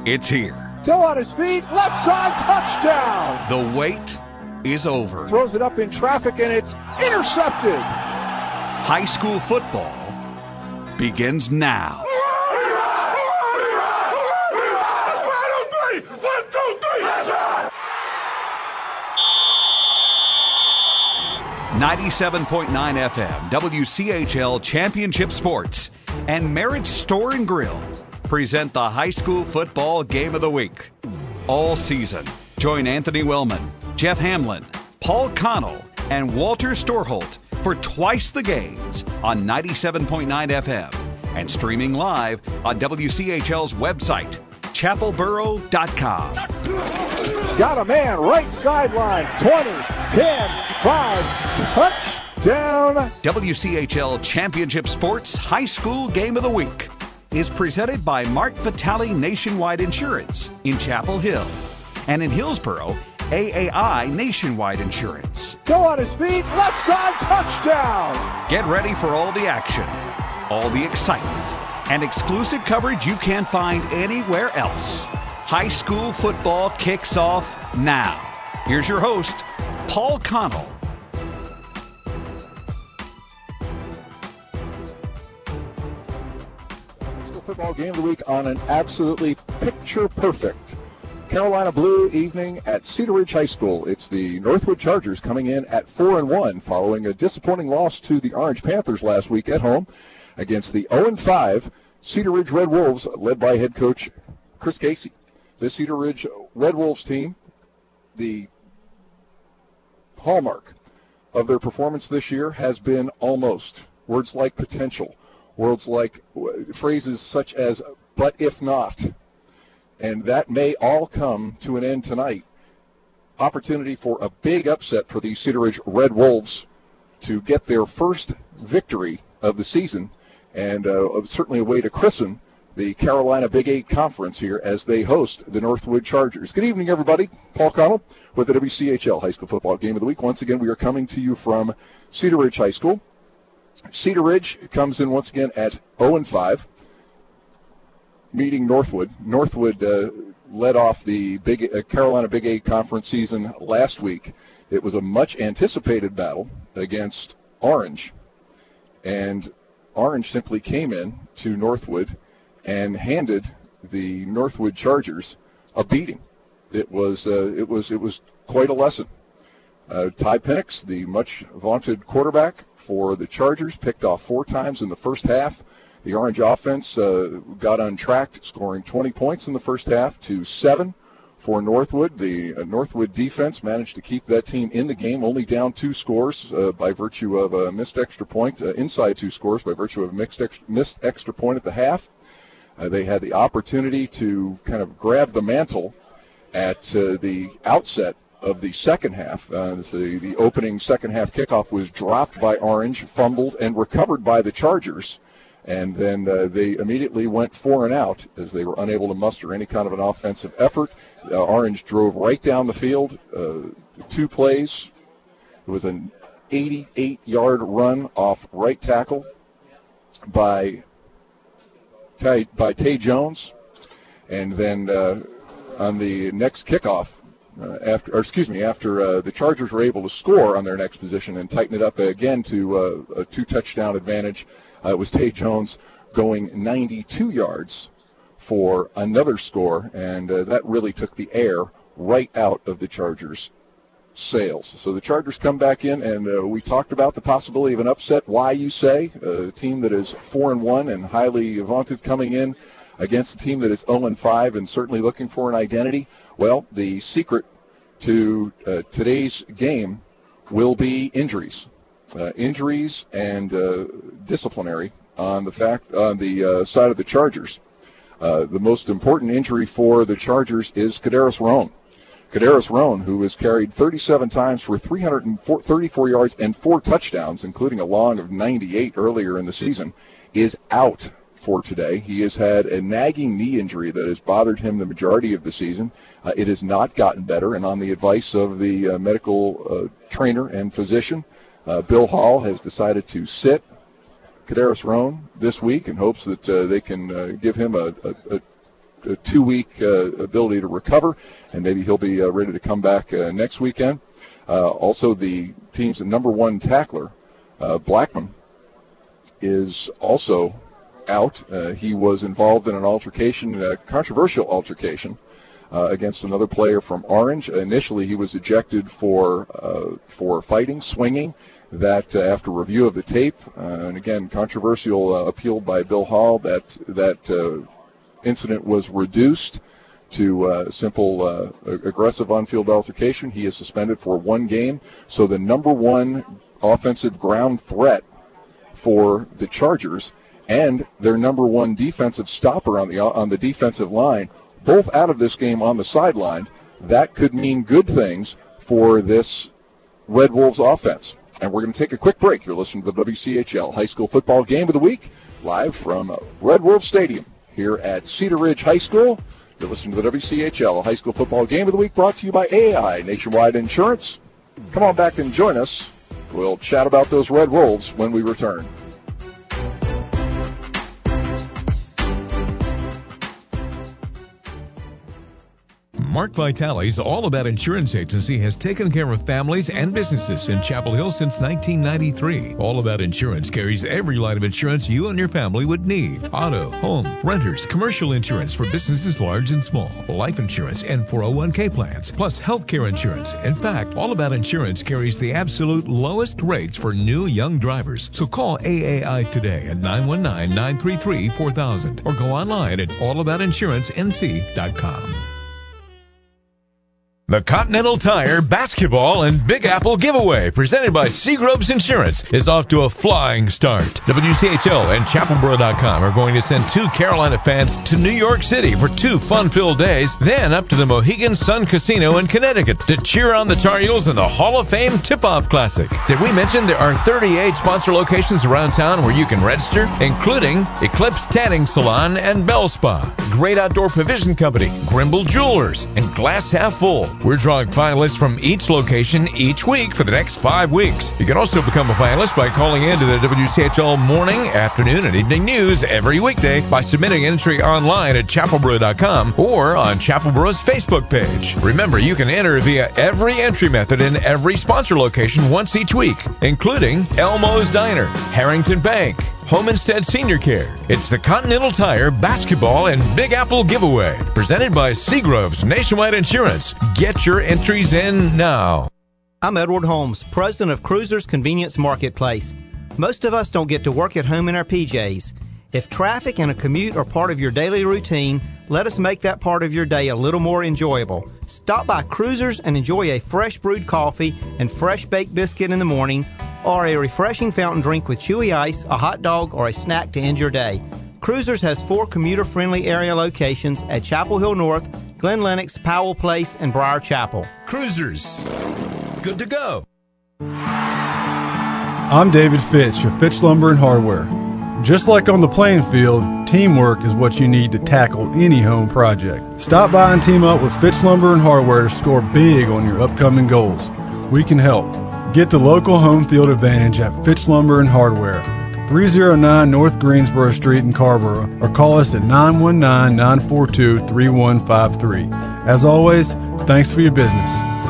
It's here. Still on his feet, left side, touchdown! The wait is over. Throws it up in traffic and it's intercepted. High school football begins now. 97.9 FM, WCHL Championship Sports, and Merritt Store and Grill present the High School Football Game of the Week. All season, join Anthony Wellman, Jeff Hamlin, Paul Connell, and Walter Storholt for twice the games on 97.9 FM and streaming live on WCHL's website, chapelboro.com. Got a man right sideline, 20, 10, 5, touchdown. WCHL Championship Sports High School Game of the Week is presented by Mark Vitale Nationwide Insurance in Chapel Hill and in Hillsboro, AAI Nationwide Insurance. Still on his feet, left side, touchdown. Get ready for all the action, all the excitement, and exclusive coverage you can't find anywhere else. High school football kicks off now. Here's your host, Paul Connell. Football Game of the Week on an absolutely picture-perfect Carolina Blue evening at Cedar Ridge High School. It's the Northwood Chargers coming in at 4-1 following a disappointing loss to the Orange Panthers last week at home against the 0-5 Cedar Ridge Red Wolves led by head coach Chris Casey. This Cedar Ridge Red Wolves team, the hallmark of their performance this year has been almost. Words like potential. Words like phrases such as, but if not. And that may all come to an end tonight. Opportunity for a big upset for the Cedar Ridge Red Wolves to get their first victory of the season, and certainly a way to christen the Carolina Big 8 Conference here as they host the Northwood Chargers. Good evening, everybody. Paul Connell with the WCHL High School Football Game of the Week. Once again, we are coming to you from Cedar Ridge High School. Cedar Ridge comes in once again at 0-5, meeting Northwood. Northwood led off the Carolina Big 8 Conference season last week. It was a much-anticipated battle against Orange, and Orange simply came in to Northwood and handed the Northwood Chargers a beating. It was quite a lesson. Ty Penix, the much-vaunted quarterback for the Chargers, picked off 4 times in the first half. The Orange offense got untracked, scoring 20 points in the first half to 7 for Northwood. The Northwood defense managed to keep that team in the game, only down 2 scores by virtue of a missed extra point, inside 2 scores by virtue of a missed extra point at the half. They had the opportunity to kind of grab the mantle at the outset of the second half. The opening second half kickoff was dropped by Orange, fumbled, and recovered by the Chargers. And then they immediately went 4 and out as they were unable to muster any kind of an offensive effort. Orange drove right down the field, 2 plays. It was an 88-yard run off right tackle by Tay Jones. And then on the next kickoff, after the Chargers were able to score on their next possession and tighten it up again to a 2-touchdown advantage, it was Tay Jones going 92 yards for another score, and that really took the air right out of the Chargers' sails. So the Chargers come back in, and we talked about the possibility of an upset. Why, you say? A team that is 4-1 and highly vaunted coming in against a team that is 0-5 and certainly looking for an identity. Well, the secret to today's game will be injuries. Injuries and disciplinary on the side of the Chargers. The most important injury for the Chargers is Kadarius Roan. Kadarius Roan, who was carried 37 times for 334 yards and 4 touchdowns, including a long of 98 earlier in the season, is out for today. He has had a nagging knee injury that has bothered him the majority of the season. It has not gotten better, and on the advice of the medical trainer and physician, Bill Hall has decided to sit Kadarius Roan this week in hopes that they can give him a 2-week ability to recover, and maybe he'll be ready to come back next weekend. Also, the team's number one tackler, Blackman, is also out. He was involved in an altercation, a controversial altercation, against another player from Orange. Initially, he was ejected for fighting, swinging. That after review of the tape, and again, controversial appeal by Bill Hall, that incident was reduced to simple aggressive on-field altercation. He is suspended for 1 game. So the number one offensive ground threat for the Chargers and their number one defensive stopper on the defensive line, both out of this game on the sideline. That could mean good things for this Red Wolves offense. And we're going to take a quick break. You're listening to the WCHL High School Football Game of the Week, live from Red Wolf Stadium here at Cedar Ridge High School. You're listening to the WCHL High School Football Game of the Week, brought to you by AI Nationwide Insurance. Come on back and join us. We'll chat about those Red Wolves when we return. Mark Vitale's All About Insurance Agency has taken care of families and businesses in Chapel Hill since 1993. All About Insurance carries every line of insurance you and your family would need. Auto, home, renters, commercial insurance for businesses large and small, life insurance, and 401k plans, plus healthcare insurance. In fact, All About Insurance carries the absolute lowest rates for new young drivers. So call AAI today at 919-933-4000 or go online at allaboutinsurancenc.com. The Continental Tire Basketball and Big Apple Giveaway, presented by Seagroves Insurance, is off to a flying start. WCHL and ChapelBoro.com are going to send 2 Carolina fans to New York City for 2 fun-filled days, then up to the Mohegan Sun Casino in Connecticut to cheer on the Tar Heels in the Hall of Fame Tip-Off Classic. Did we mention there are 38 sponsor locations around town where you can register, including Eclipse Tanning Salon and Bell Spa, Great Outdoor Provision Company, Grimble Jewelers, and Glass Half Full. We're drawing finalists from each location each week for the next 5 weeks. You can also become a finalist by calling in to the WCHL morning, afternoon, and evening news every weekday by submitting an entry online at ChapelBoro.com or on Chapelboro's Facebook page. Remember, you can enter via every entry method in every sponsor location once each week, including Elmo's Diner, Harrington Bank, Home Instead Senior Care. It's the Continental Tire Basketball and Big Apple Giveaway, presented by Seagroves Nationwide Insurance. Get your entries in now. I'm Edward Holmes, president of Cruisers Convenience Marketplace. Most of us don't get to work at home in our PJs. If traffic and a commute are part of your daily routine, let us make that part of your day a little more enjoyable. Stop by Cruisers and enjoy a fresh brewed coffee and fresh baked biscuit in the morning, or a refreshing fountain drink with chewy ice, a hot dog, or a snack to end your day. Cruisers has 4 commuter-friendly area locations at Chapel Hill North, Glen Lennox, Powell Place, and Briar Chapel. Cruisers, good to go. I'm David Fitch of Fitch Lumber and Hardware. Just like on the playing field, teamwork is what you need to tackle any home project. Stop by and team up with Fitch Lumber and Hardware to score big on your upcoming goals. We can help. Get the local home field advantage at Fitch Lumber and Hardware, 309 North Greensboro Street in Carrboro, or call us at 919-942-3153. As always, thanks for your business.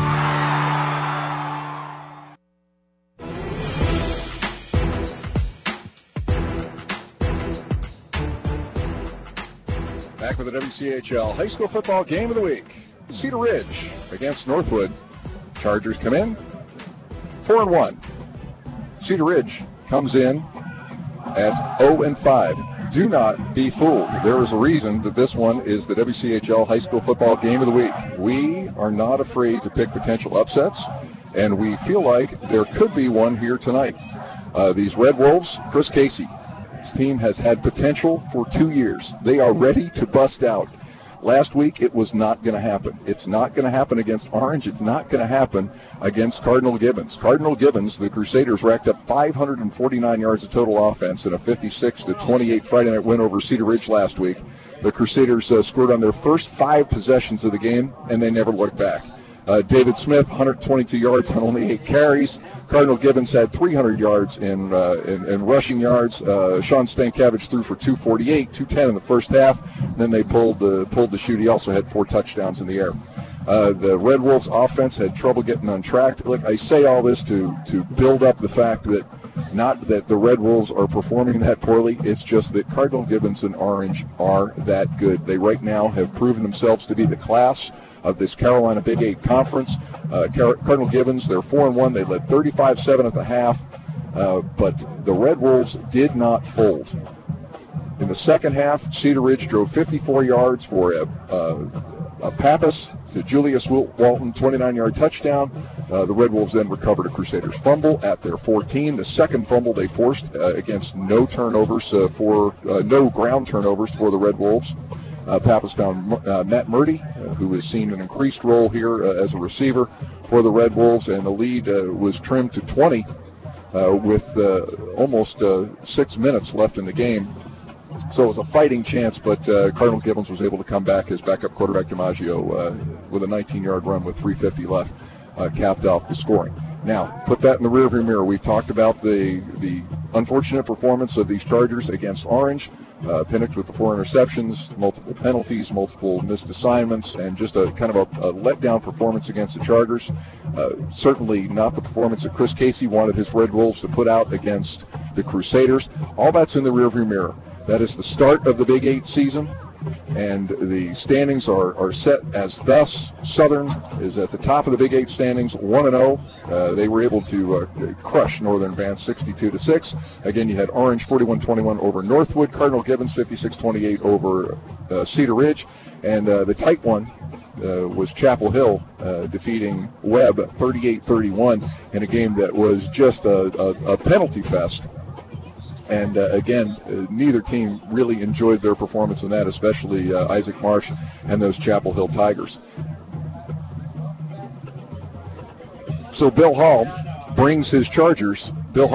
Back with the WCHL High School Football Game of the Week. Cedar Ridge against Northwood. Chargers come in 4-1. Cedar Ridge comes in at 0-5. Do not be fooled. There is a reason that this one is the WCHL High School Football Game of the Week. We are not afraid to pick potential upsets, and we feel like there could be one here tonight. These Red Wolves, Chris Casey, his team has had potential for 2 years. They are ready to bust out. Last week, it was not going to happen. It's not going to happen against Orange. It's not going to happen against Cardinal Gibbons. Cardinal Gibbons, the Crusaders, racked up 549 yards of total offense in a 56-28 Friday night win over Cedar Ridge last week. The Crusaders scored on their first 5 possessions of the game, and they never looked back. David Smith, 122 yards on only 8 carries. Cardinal Gibbons had 300 yards in rushing yards. Sean Stankiewicz threw for 248, 210 in the first half. Then they pulled the shoot. He also had 4 touchdowns in the air. The Red Wolves offense had trouble getting on track. Look, I say all this to build up the fact that not that the Red Wolves are performing that poorly, it's just that Cardinal Gibbons and Orange are that good. They right now have proven themselves to be the class of this Carolina Big 8 conference. Cardinal Gibbons, they're 4-1. They led 35-7 at the half, but the Red Wolves did not fold. In the second half, Cedar Ridge drove 54 yards for a Pappas to Julius Walton, 29-yard touchdown. The Red Wolves then recovered a Crusaders fumble at their 14. The second fumble they forced against no ground turnovers for the Red Wolves. Pappas found Matt Murdy, who has seen an increased role here as a receiver for the Red Wolves, and the lead was trimmed to 20 with almost 6 minutes left in the game. So it was a fighting chance, but Cardinal Gibbons was able to come back. His backup quarterback DiMaggio with a 19-yard run with 3:50 left capped off the scoring. Now, put that in the rearview mirror. We've talked about the unfortunate performance of these Chargers against Orange. Pinnock with the 4 interceptions, multiple penalties, multiple missed assignments, and just a kind of a letdown performance against the Chargers. Certainly not the performance that Chris Casey wanted his Red Wolves to put out against the Crusaders. All that's in the rearview mirror. That is the start of the Big 8 season, and the standings are set as thus. Southern is at the top of the Big 8 standings, 1-0. They were able to crush Northern Advance 62-6. Again, you had Orange 41-21 over Northwood, Cardinal Gibbons 56-28 over Cedar Ridge, and the tight one was Chapel Hill defeating Webb 38-31 in a game that was just a penalty fest. And again, neither team really enjoyed their performance in that, especially Isaac Marsh and those Chapel Hill Tigers. So Bill Hall brings his Chargers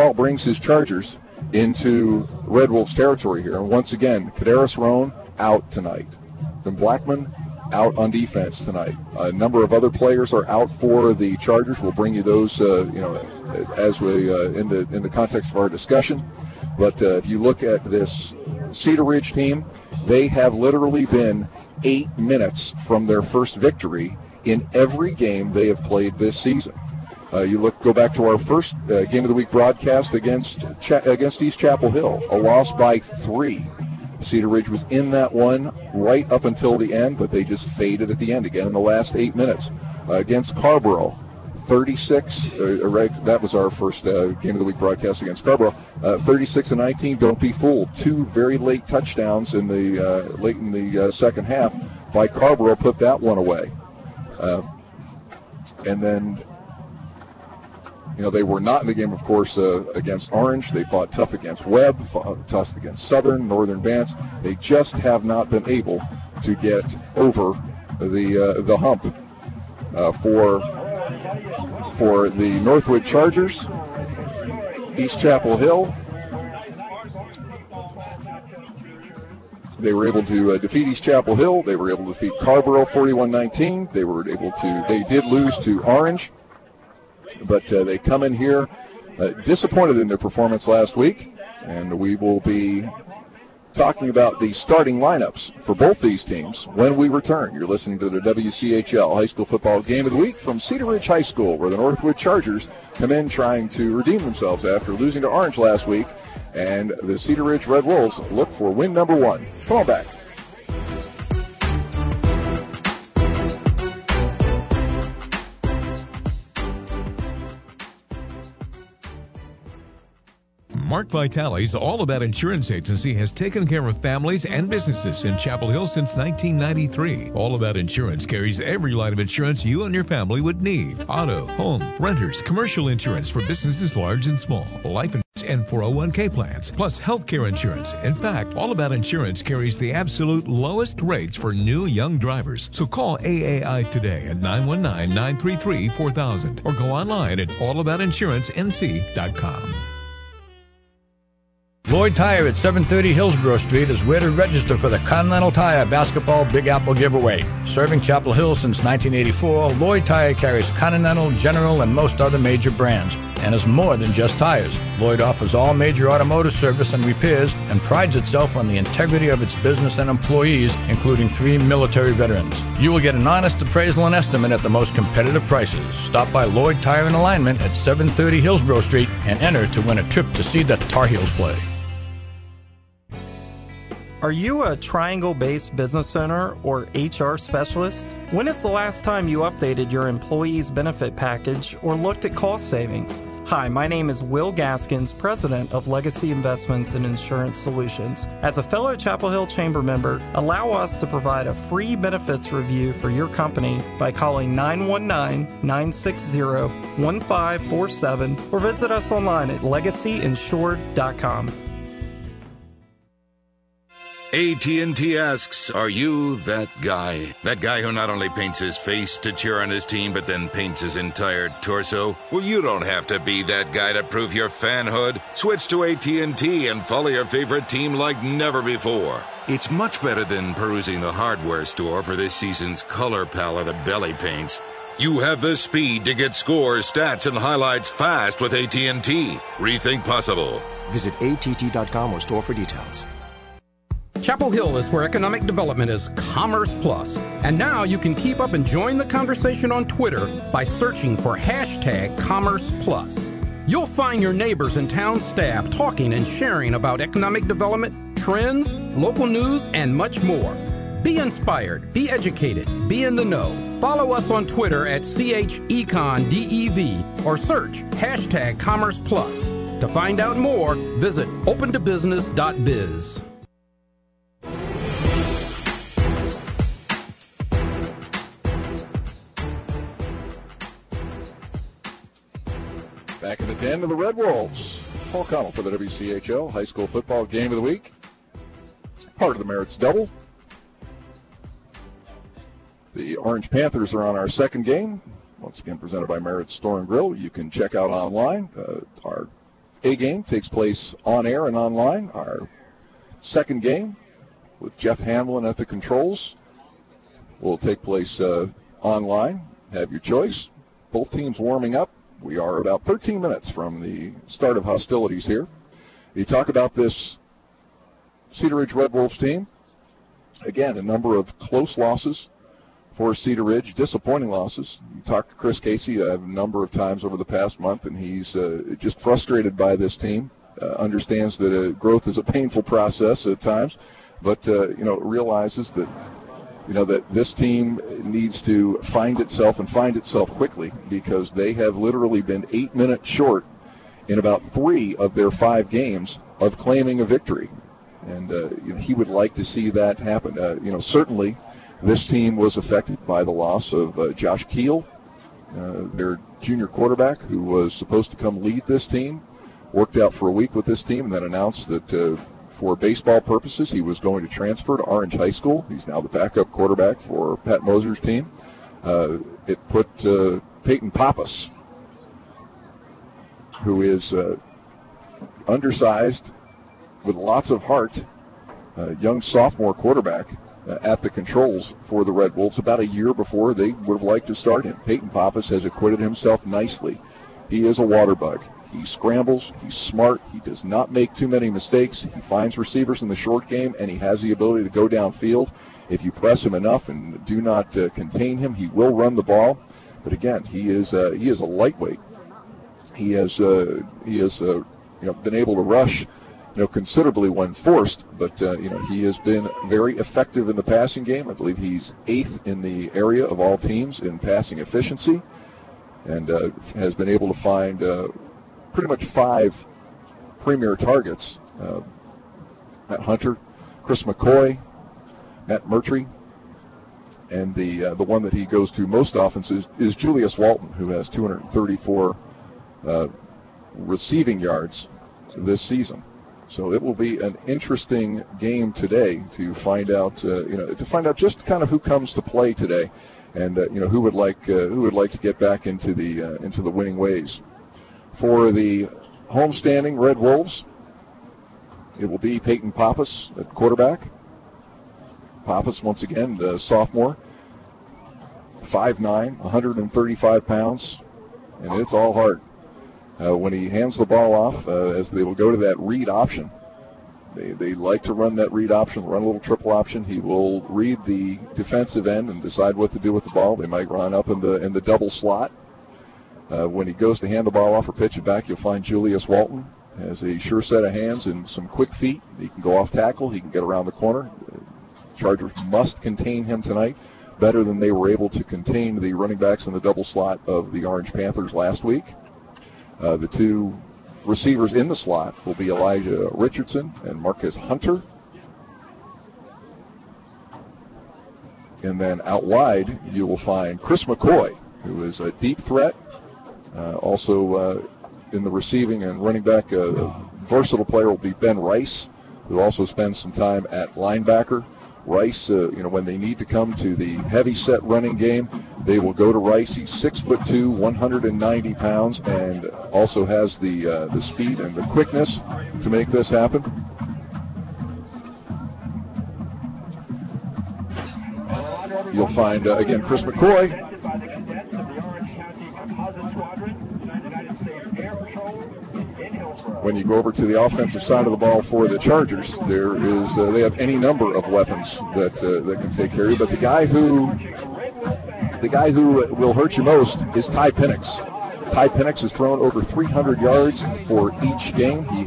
into Red Wolves territory here. And once again, Kaderis Roan out tonight. Ben Blackman out on defense tonight. A number of other players are out for the Chargers. We'll bring you those, as we in the context of our discussion. But if you look at this Cedar Ridge team, they have literally been 8 minutes from their first victory in every game they have played this season. Go back to our first Game of the Week broadcast against East Chapel Hill, a loss by 3. Cedar Ridge was in that one right up until the end, but they just faded at the end again in the last 8 minutes. Against Carborough, 36, that was our first Game of the Week broadcast against Scarborough. 36-19, don't be fooled. 2 very late touchdowns in the late in the second half by Carborough put that one away. And then, they were not in the game, of course, against Orange. They fought tough against Webb, fought tough against Southern, Northern Advance. They just have not been able to get over the hump for the Northwood Chargers. East Chapel Hill, they were able to defeat East Chapel Hill. They were able to defeat Carborough 41-19. They did lose to Orange, but they come in here disappointed in their performance last week, and we will be talking about the starting lineups for both these teams when we return. You're listening to the WCHL High School Football Game of the Week from Cedar Ridge High School, where the Northwood Chargers come in trying to redeem themselves after losing to Orange last week, and the Cedar Ridge Red Wolves look for win number 1. Come on back. Mark Vitale's All About Insurance Agency has taken care of families and businesses in Chapel Hill since 1993. All About Insurance carries every line of insurance you and your family would need. Auto, home, renters, commercial insurance for businesses large and small, life insurance, and 401k plans, plus healthcare insurance. In fact, All About Insurance carries the absolute lowest rates for new young drivers. So call AAI today at 919-933-4000 or go online at allaboutinsurancenc.com. Lloyd Tire at 730 Hillsborough Street is where to register for the Continental Tire Basketball Big Apple Giveaway. Serving Chapel Hill since 1984, Lloyd Tire carries Continental, General, and most other major brands, and is more than just tires. Lloyd offers all major automotive service and repairs and prides itself on the integrity of its business and employees, including 3 military veterans. You will get an honest appraisal and estimate at the most competitive prices. Stop by Lloyd Tire and Alignment at 730 Hillsborough Street and enter to win a trip to see the Tar Heels play. Are you a Triangle-based business owner or HR specialist? When is the last time you updated your employees' benefit package or looked at cost savings? Hi, my name is Will Gaskins, president of Legacy Investments and Insurance Solutions. As a fellow Chapel Hill Chamber member, allow us to provide a free benefits review for your company by calling 919-960-1547 or visit us online at legacyinsured.com. AT&T asks, are you that guy? That guy who not only paints his face to cheer on his team, but then paints his entire torso? Well, you don't have to be that guy to prove your fanhood. Switch to AT&T and follow your favorite team like never before. It's much better than perusing the hardware store for this season's color palette of belly paints. You have the speed to get scores, stats, and highlights fast with AT&T. Rethink possible. Visit att.com or store for details. Chapel Hill is where economic development is Commerce Plus. And now you can keep up and join the conversation on Twitter by searching for hashtag Commerce Plus. You'll find your neighbors and town staff talking and sharing about economic development, trends, local news, and much more. Be inspired, be educated, be in the know. Follow us on Twitter at CHEconDEV or search hashtag Commerce Plus. To find out more, visit opentobusiness.biz. Back in the den of the Red Wolves. Paul Connell for the WCHL High School Football Game of the Week. Part of the Merits Double. The Orange Panthers are on our second game. Once again presented by Merritt's Store and Grill. You can check out online. Our A game takes place on air and online. Our second game with Jeff Hamlin at the controls will take place online. Have your choice. Both teams warming up. We are about 13 minutes from the start of hostilities here. You talk about this Cedar Ridge Red Wolves team. Again, a number of close losses for Cedar Ridge, disappointing losses. You talked to Chris Casey a number of times over the past month, and he's just frustrated by this team. Understands that growth is a painful process at times, but realizes that that this team needs to find itself quickly, because they have literally been 8 minutes short in about 3 of their 5 games of claiming a victory. And he would like to see that happen. Certainly this team was affected by the loss of Josh Keel, their junior quarterback, who was supposed to come lead this team, worked out for a week with this team, and then announced that for baseball purposes, he was going to transfer to Orange High School. He's now the backup quarterback for Pat Moser's team. It put Peyton Pappas, who is undersized with lots of heart, young sophomore quarterback, at the controls for the Red Wolves about a year before they would have liked to start him. Peyton Pappas has acquitted himself nicely. He is a water bug. He scrambles, he's smart, he does not make too many mistakes, he finds receivers in the short game, and he has the ability to go downfield. If you press him enough and do not contain him, he will run the ball. But again, he is a lightweight. He has been able to rush considerably when forced, but he has been very effective in the passing game. I believe he's 8th in the area of all teams in passing efficiency, and has been able to find pretty much 5 premier targets. Matt Hunter, Chris McCoy, Matt Murtry, and the one that he goes to most often is Julius Walton, who has 234 receiving yards this season. So it will be an interesting game today to find out, just kind of who comes to play today, and who would like to get back into the winning ways. For the homestanding Red Wolves, It will be Peyton Pappas at quarterback. Pappas, once again, the sophomore, 5'9", 135 pounds, and it's all heart. When he hands the ball off, as they will go to that read option, they like to run that read option, run a little triple option. He will read the defensive end and decide what to do with the ball. They might run up in the double slot. When he goes to hand the ball off or pitch it back, you'll find Julius Walton has a sure set of hands and some quick feet. He can go off tackle. He can get around the corner. Chargers must contain him tonight better than they were able to contain the running backs in the double slot of the Orange Panthers last week. The two receivers in the slot will be Elijah Richardson and Marcus Hunter. And then out wide, you will find Chris McCoy, who is a deep threat. Also in the receiving and running back, a versatile player will be Ben Rice, who also spends some time at linebacker. Rice, when they need to come to the heavy-set running game, they will go to Rice. He's 6'2", 190 pounds, and also has the speed and the quickness to make this happen. You'll find, again, Chris McCoy. When you go over to the offensive side of the ball for the Chargers, they have any number of weapons that can take care of you. But the guy who will hurt you most is Ty Penix. Ty Penix has thrown over 300 yards for each game. He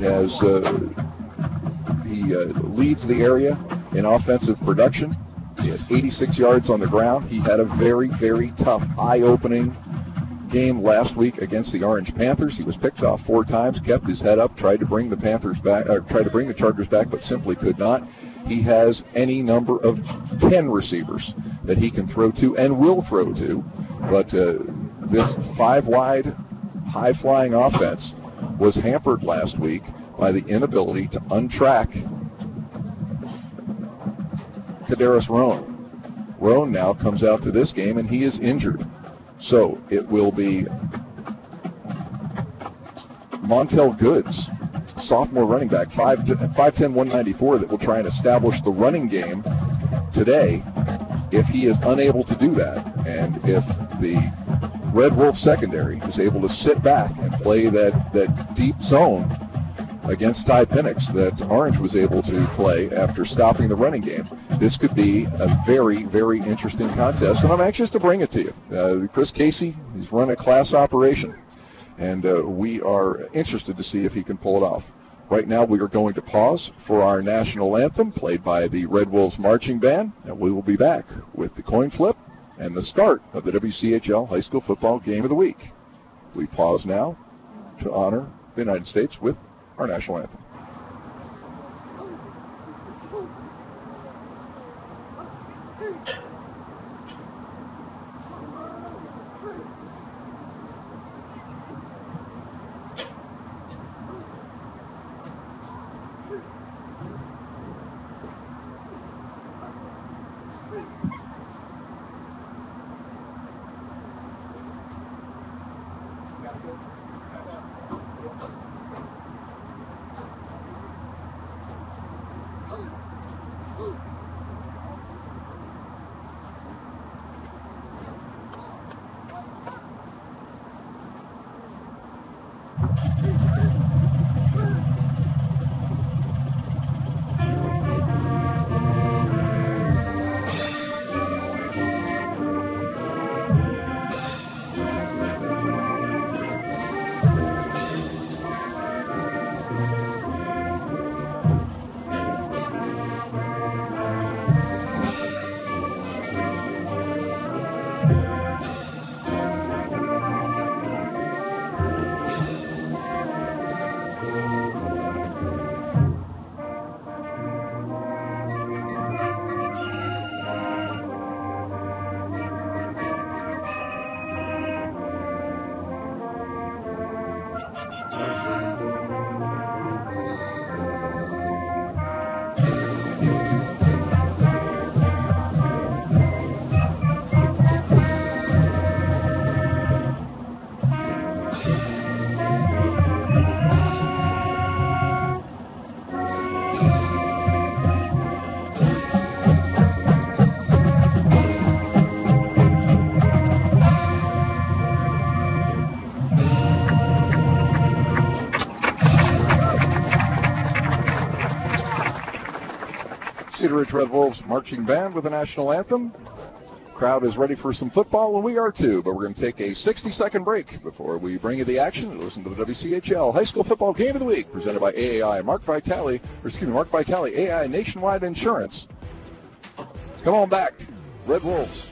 leads the area in offensive production. He has 86 yards on the ground. He had a very, very tough, eye-opening game last week against the Orange Panthers. He was picked off 4 times, kept his head up, tried to bring the Chargers back, but simply could not. He has any number of 10 receivers that he can throw to and will throw to. But this 5-wide, high-flying offense was hampered last week by the inability to untrack Kadarius Roan. Roan now comes out to this game, and he is injured. So it will be Montel Goods, sophomore running back, 5'10", 194, that will try and establish the running game today. If he is unable to do that, and if the Red Wolf secondary is able to sit back and play that deep zone against Ty Penix that Orange was able to play after stopping the running game, this could be a very, very interesting contest, and I'm anxious to bring it to you. Chris Casey, he's run a class operation, and we are interested to see if he can pull it off. Right now we are going to pause for our national anthem played by the Red Wolves Marching Band, and we will be back with the coin flip and the start of the WCHL High School Football Game of the Week. We pause now to honor the United States with our national anthem. Cedar Ridge Red Wolves marching band with the national anthem. Crowd is ready for some football, and we are too, but we're going to take a 60-second break before we bring you the action and listen to the WCHL High School Football Game of the Week, presented by Mark Vitale, AI Nationwide Insurance. Come on back, Red Wolves.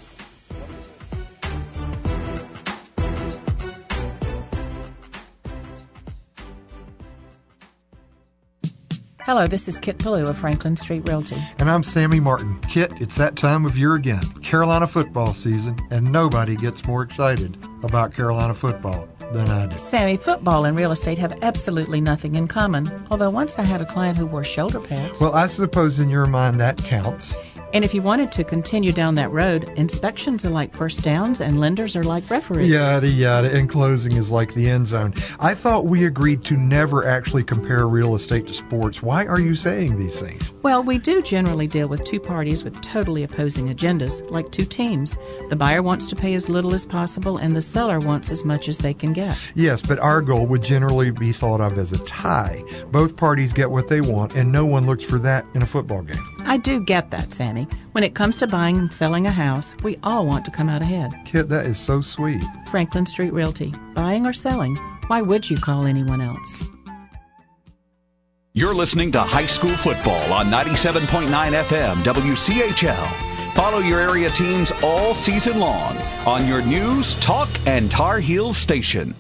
Hello, this is Kit Ballou of Franklin Street Realty. And I'm Sammy Martin. Kit, it's that time of year again, Carolina football season, and nobody gets more excited about Carolina football than I do. Sammy, football and real estate have absolutely nothing in common, although once I had a client who wore shoulder pads. Well, I suppose in your mind that counts. And if you wanted to continue down that road, inspections are like first downs and lenders are like referees. Yada, yada, and closing is like the end zone. I thought we agreed to never actually compare real estate to sports. Why are you saying these things? Well, we do generally deal with two parties with totally opposing agendas, like two teams. The buyer wants to pay as little as possible, and the seller wants as much as they can get. Yes, but our goal would generally be thought of as a tie. Both parties get what they want, and no one looks for that in a football game. I do get that, Sammy. When it comes to buying and selling a house, we all want to come out ahead. Kit, that is so sweet. Franklin Street Realty. Buying or selling, why would you call anyone else? You're listening to High School Football on 97.9 FM WCHL. Follow your area teams all season long on your news, talk, and Tar Heels station.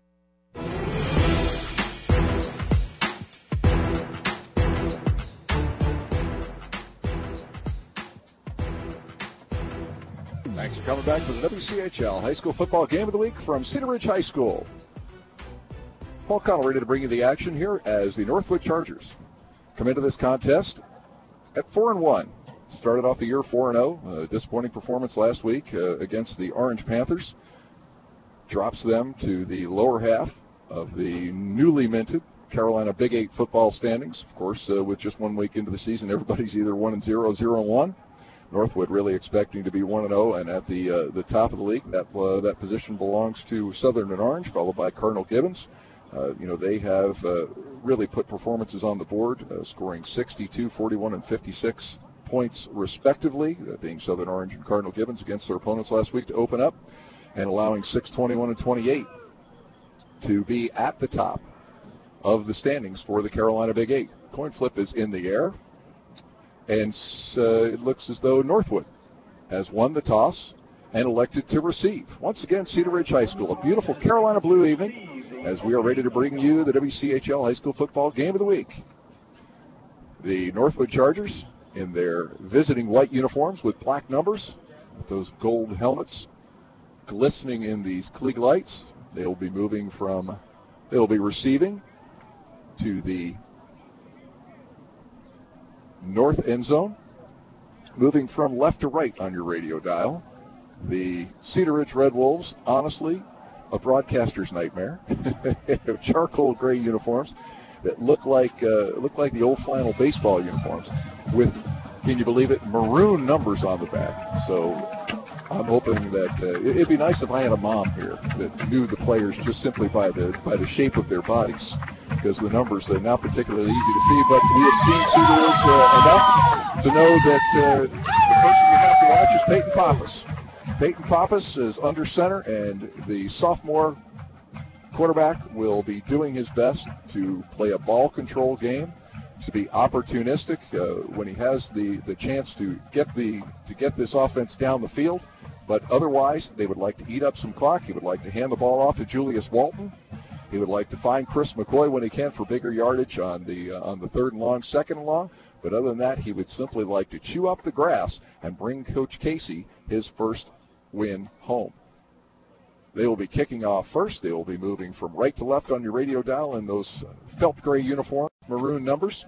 Thanks for coming back to the WCHL High School Football Game of the Week from Cedar Ridge High School. Paul Connell ready to bring you the action here as the Northwood Chargers come into this contest at 4-1. Started off the year 4-0. A disappointing performance last week against the Orange Panthers. Drops them to the lower half of the newly minted Carolina Big 8 football standings. Of course, with just 1 week into the season, everybody's either 1-0, 0-1. Northwood really expecting to be 1-0, and at the top of the league, that position belongs to Southern and Orange, followed by Cardinal Gibbons. They have really put performances on the board, scoring 62, 41, and 56 points respectively, that being Southern Orange and Cardinal Gibbons against their opponents last week to open up, and allowing 6, 21, and 28 to be at the top of the standings for the Carolina Big 8. Coin flip is in the air. And it looks as though Northwood has won the toss and elected to receive. Once again, Cedar Ridge High School, a beautiful Carolina blue evening as we are ready to bring you the WCHL High School Football Game of the Week. The Northwood Chargers in their visiting white uniforms with black numbers, with those gold helmets glistening in these Klieg lights. They'll be receiving to the north end zone, moving from left to right on your radio dial. The Cedar Ridge Red Wolves, honestly, a broadcaster's nightmare. Charcoal gray uniforms that look like the old flannel baseball uniforms with, can you believe it, maroon numbers on the back. So I'm hoping that it'd be nice if I had a mom here that knew the players just simply by the shape of their bodies, because the numbers are not particularly easy to see. But we have seen Cedar Ridge enough to know that the person we have to watch is Peyton Pappas. Peyton Pappas is under center, and the sophomore quarterback will be doing his best to play a ball control game, to be opportunistic when he has the chance to get this offense down the field. But otherwise, they would like to eat up some clock. He would like to hand the ball off to Julius Walton. He would like to find Chris McCoy when he can for bigger yardage on the third and long, second and long. But other than that, he would simply like to chew up the grass and bring Coach Casey his first win home. They will be kicking off first. They will be moving from right to left on your radio dial in those felt gray uniforms, maroon numbers,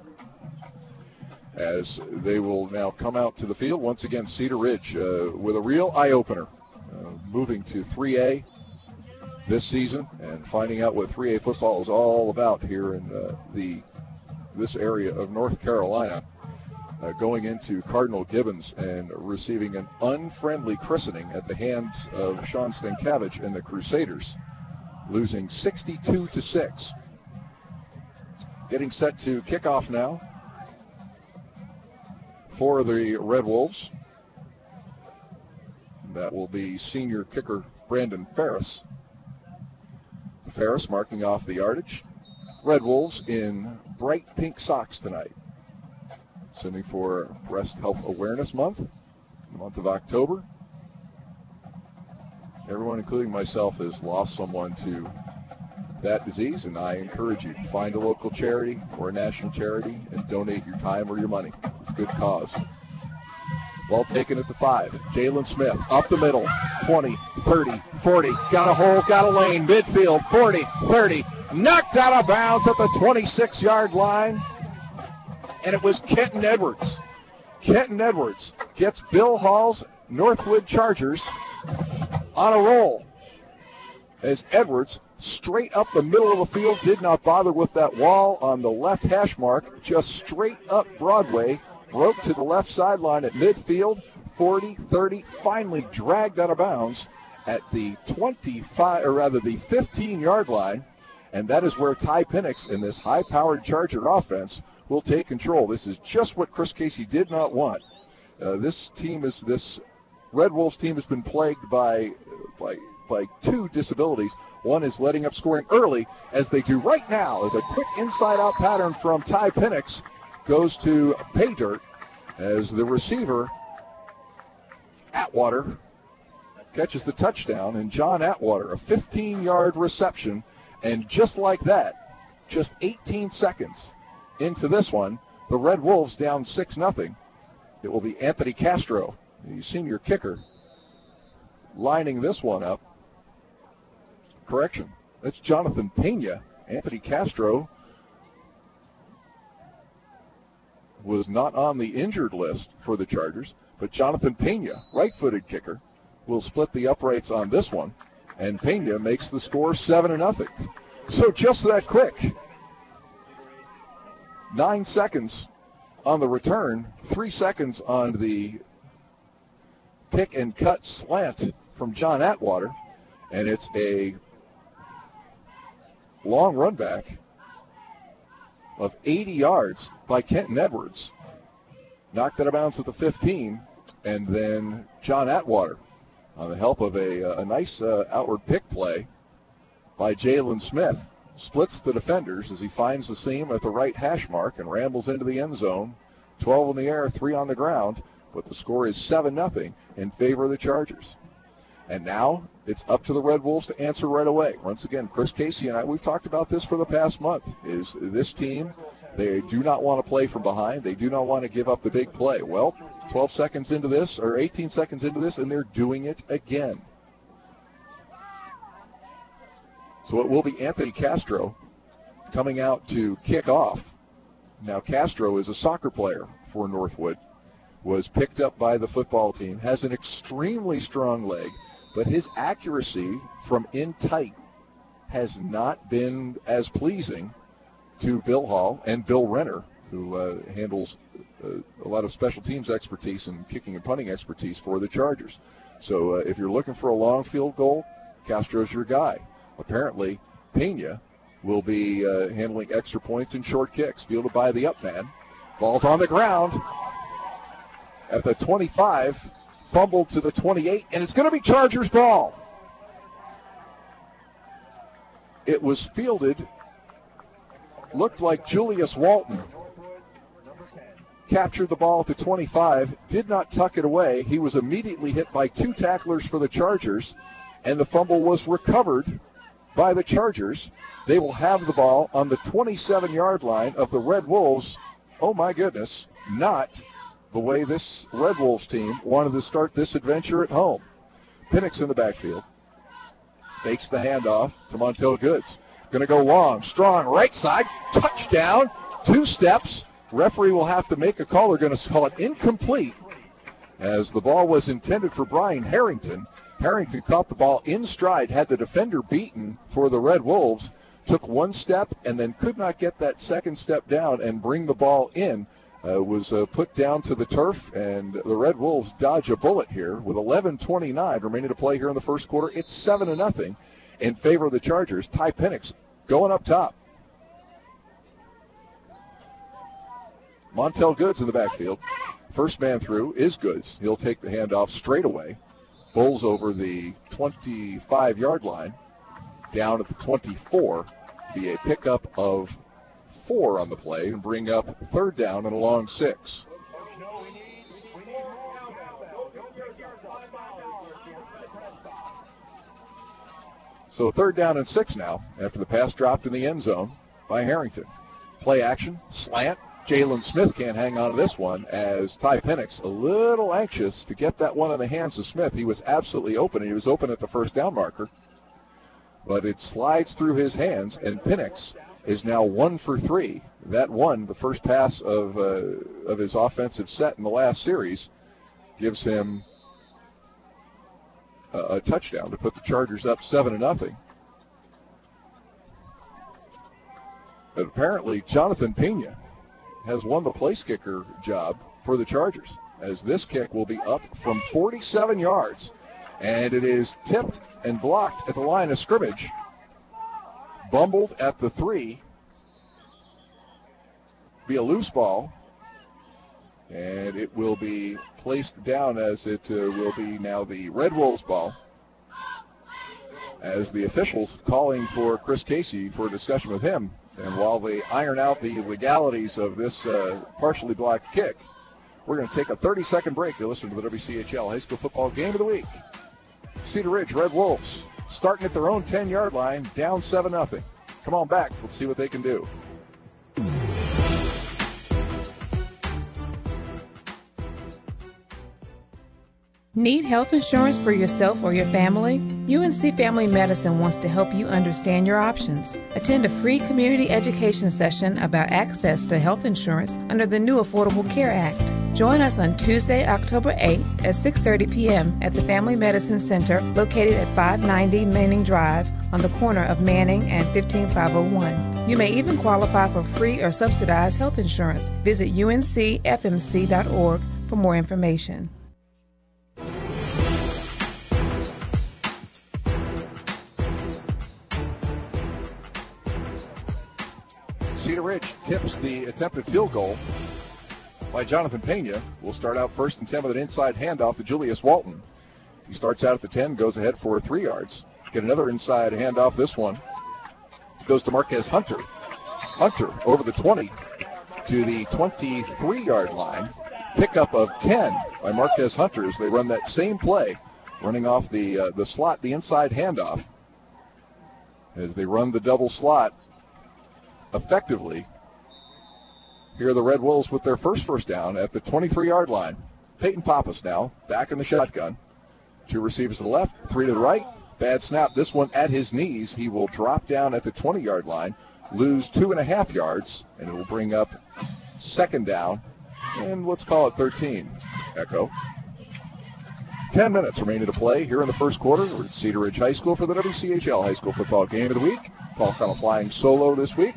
as they will now come out to the field. Once again, Cedar Ridge with a real eye-opener, moving to 3A this season and finding out what 3A football is all about here in this area of North Carolina. Going into Cardinal Gibbons and receiving an unfriendly christening at the hands of Sean Stankavich and the Crusaders, losing 62-6. Getting set to kick off now. for the Red Wolves. That will be senior kicker Brandon Ferris. Ferris marking off the yardage. Red Wolves in bright pink socks tonight. Sending for Breast Health Awareness Month, the month of October. Everyone, including myself, has lost someone to that disease, and I encourage you to find a local charity or a national charity and donate your time or your money. It's a good cause. Ball taken at the 5. Jalen Smith up the middle. 20, 30, 40. Got a hole, got a lane. Midfield, 40, 30. Knocked out of bounds at the 26-yard line. And it was Kenton Edwards. Kenton Edwards gets Bill Hall's Northwood Chargers on a roll. As Edwards, straight up the middle of the field, did not bother with that wall on the left hash mark. Just straight up Broadway. Broke to the left sideline at midfield, 40, 30, finally dragged out of bounds at the 15-yard line, and that is where Ty Penix in this high-powered Charger offense will take control. This is just what Chris Casey did not want. This Red Wolves team has been plagued by two disabilities. One is letting up scoring early, as they do right now, as a quick inside-out pattern from Ty Penix goes to pay dirt as the receiver, Atwater, catches the touchdown, and John Atwater, a 15-yard reception, and just like that, just 18 seconds into this one, the Red Wolves down 6-0. It will be Anthony Castro, the senior kicker, lining this one up. Correction, that's Jonathan Pena. Anthony Castro was not on the injured list for the Chargers, but Jonathan Pena, right-footed kicker, will split the uprights on this one, and Pena makes the score 7-0. So just that quick. 9 seconds on the return, 3 seconds on the pick and cut slant from John Atwater, and it's a long run back of 80 yards by Kenton Edwards. Knocked out of bounds at the 15, and then John Atwater on the help of a nice outward pick play by Jalen Smith. Splits the defenders as he finds the seam at the right hash mark and rambles into the end zone. 12 in the air, 3 on the ground, but the score is 7-0 in favor of the Chargers. And now it's up to the Red Wolves to answer right away. Once again, Chris Casey and I, we've talked about this for the past month, is this team, they do not want to play from behind. They do not want to give up the big play. Well, 12 seconds into this, or 18 seconds into this, and they're doing it again. So it will be Anthony Castro coming out to kick off. Now, Castro is a soccer player for Northwood, was picked up by the football team, has an extremely strong leg, but his accuracy from in tight has not been as pleasing to Bill Hall and Bill Renner, who handles a lot of special teams expertise and kicking and punting expertise for the Chargers. So if you're looking for a long field goal, Castro's your guy. Apparently, Pena will be handling extra points and short kicks, fielded by the up man. Ball's on the ground at the 25, fumbled to the 28, and it's going to be Chargers ball. It was fielded, looked like Julius Walton captured the ball at the 25, did not tuck it away. He was immediately hit by 2 tacklers for the Chargers, and the fumble was recovered by the Chargers. They will have the ball on the 27-yard line of the Red Wolves. Oh, my goodness, not the way this Red Wolves team wanted to start this adventure at home. Penix in the backfield. Fakes the handoff to Montel Goods. Going to go long, strong, right side, touchdown, 2 steps. Referee will have to make a call. They're going to call it incomplete, as the ball was intended for Brian Harrington. Harrington caught the ball in stride, had the defender beaten for the Red Wolves, took 1 step, and then could not get that second step down and bring the ball in. Was put down to the turf, and the Red Wolves dodge a bullet here with 11:29 remaining to play here in the first quarter. It's 7-0 in favor of the Chargers. Ty Penix going up top. Montel Goods in the backfield. First man through is Goods. He'll take the handoff straight away. Bulls over the 25-yard line, down at the 24. Be a pickup of 4 on the play and bring up third down and a long 6. So third down and 6 now after the pass dropped in the end zone by Harrington. Play action, slant. Jalen Smith can't hang on to this one as Ty Penix a little anxious to get that one in the hands of Smith. He was absolutely open, and he was open at the first down marker. But it slides through his hands, and Penix is now 1 for 3. That one, the first pass of his offensive set in the last series, gives him a touchdown to put the Chargers up 7-0. But apparently Jonathan Pena has won the place kicker job for the Chargers, as this kick will be up from 47 yards. And it is tipped and blocked at the line of scrimmage. Bumbled at the 3. Be a loose ball. And it will be placed down as it will be now the Red Wolves ball, as the officials calling for Chris Casey for a discussion with him. And while they iron out the legalities of this partially blocked kick, we're going to take a 30-second break to listen to the WCHL High School Football Game of the Week. Cedar Ridge Red Wolves starting at their own 10-yard line, down 7-0. Come on back. Let's see what they can do. Need health insurance for yourself or your family? UNC Family Medicine wants to help you understand your options. Attend a free community education session about access to health insurance under the new Affordable Care Act. Join us on Tuesday, October 8th at 6:30 p.m. at the Family Medicine Center located at 590 Manning Drive on the corner of Manning and 15501. You may even qualify for free or subsidized health insurance. Visit uncfmc.org for more information. Cedar Ridge tips the attempted field goal by Jonathan Pena. We'll start out 1st and 10 with an inside handoff to Julius Walton. He starts out at the 10, goes ahead for 3 yards. Get another inside handoff. This one goes to Marquez Hunter. Hunter over the 20 to the 23-yard line. Pickup of 10 by Marquez Hunter as they run that same play, running off the slot, the inside handoff. As they run the double slot effectively, here are the Red Wolves with their first down at the 23-yard line. Peyton Pappas now back in the shotgun. 2 receivers to the left, 3 to the right. Bad snap. This one at his knees. He will drop down at the 20-yard line, lose 2.5 yards, and it will bring up 2nd down, and let's call it 13. Echo. 10 minutes remaining to play here in the first quarter. We're at Cedar Ridge High School for the WCHL High School Football Game of the Week. Paul Connell flying solo this week,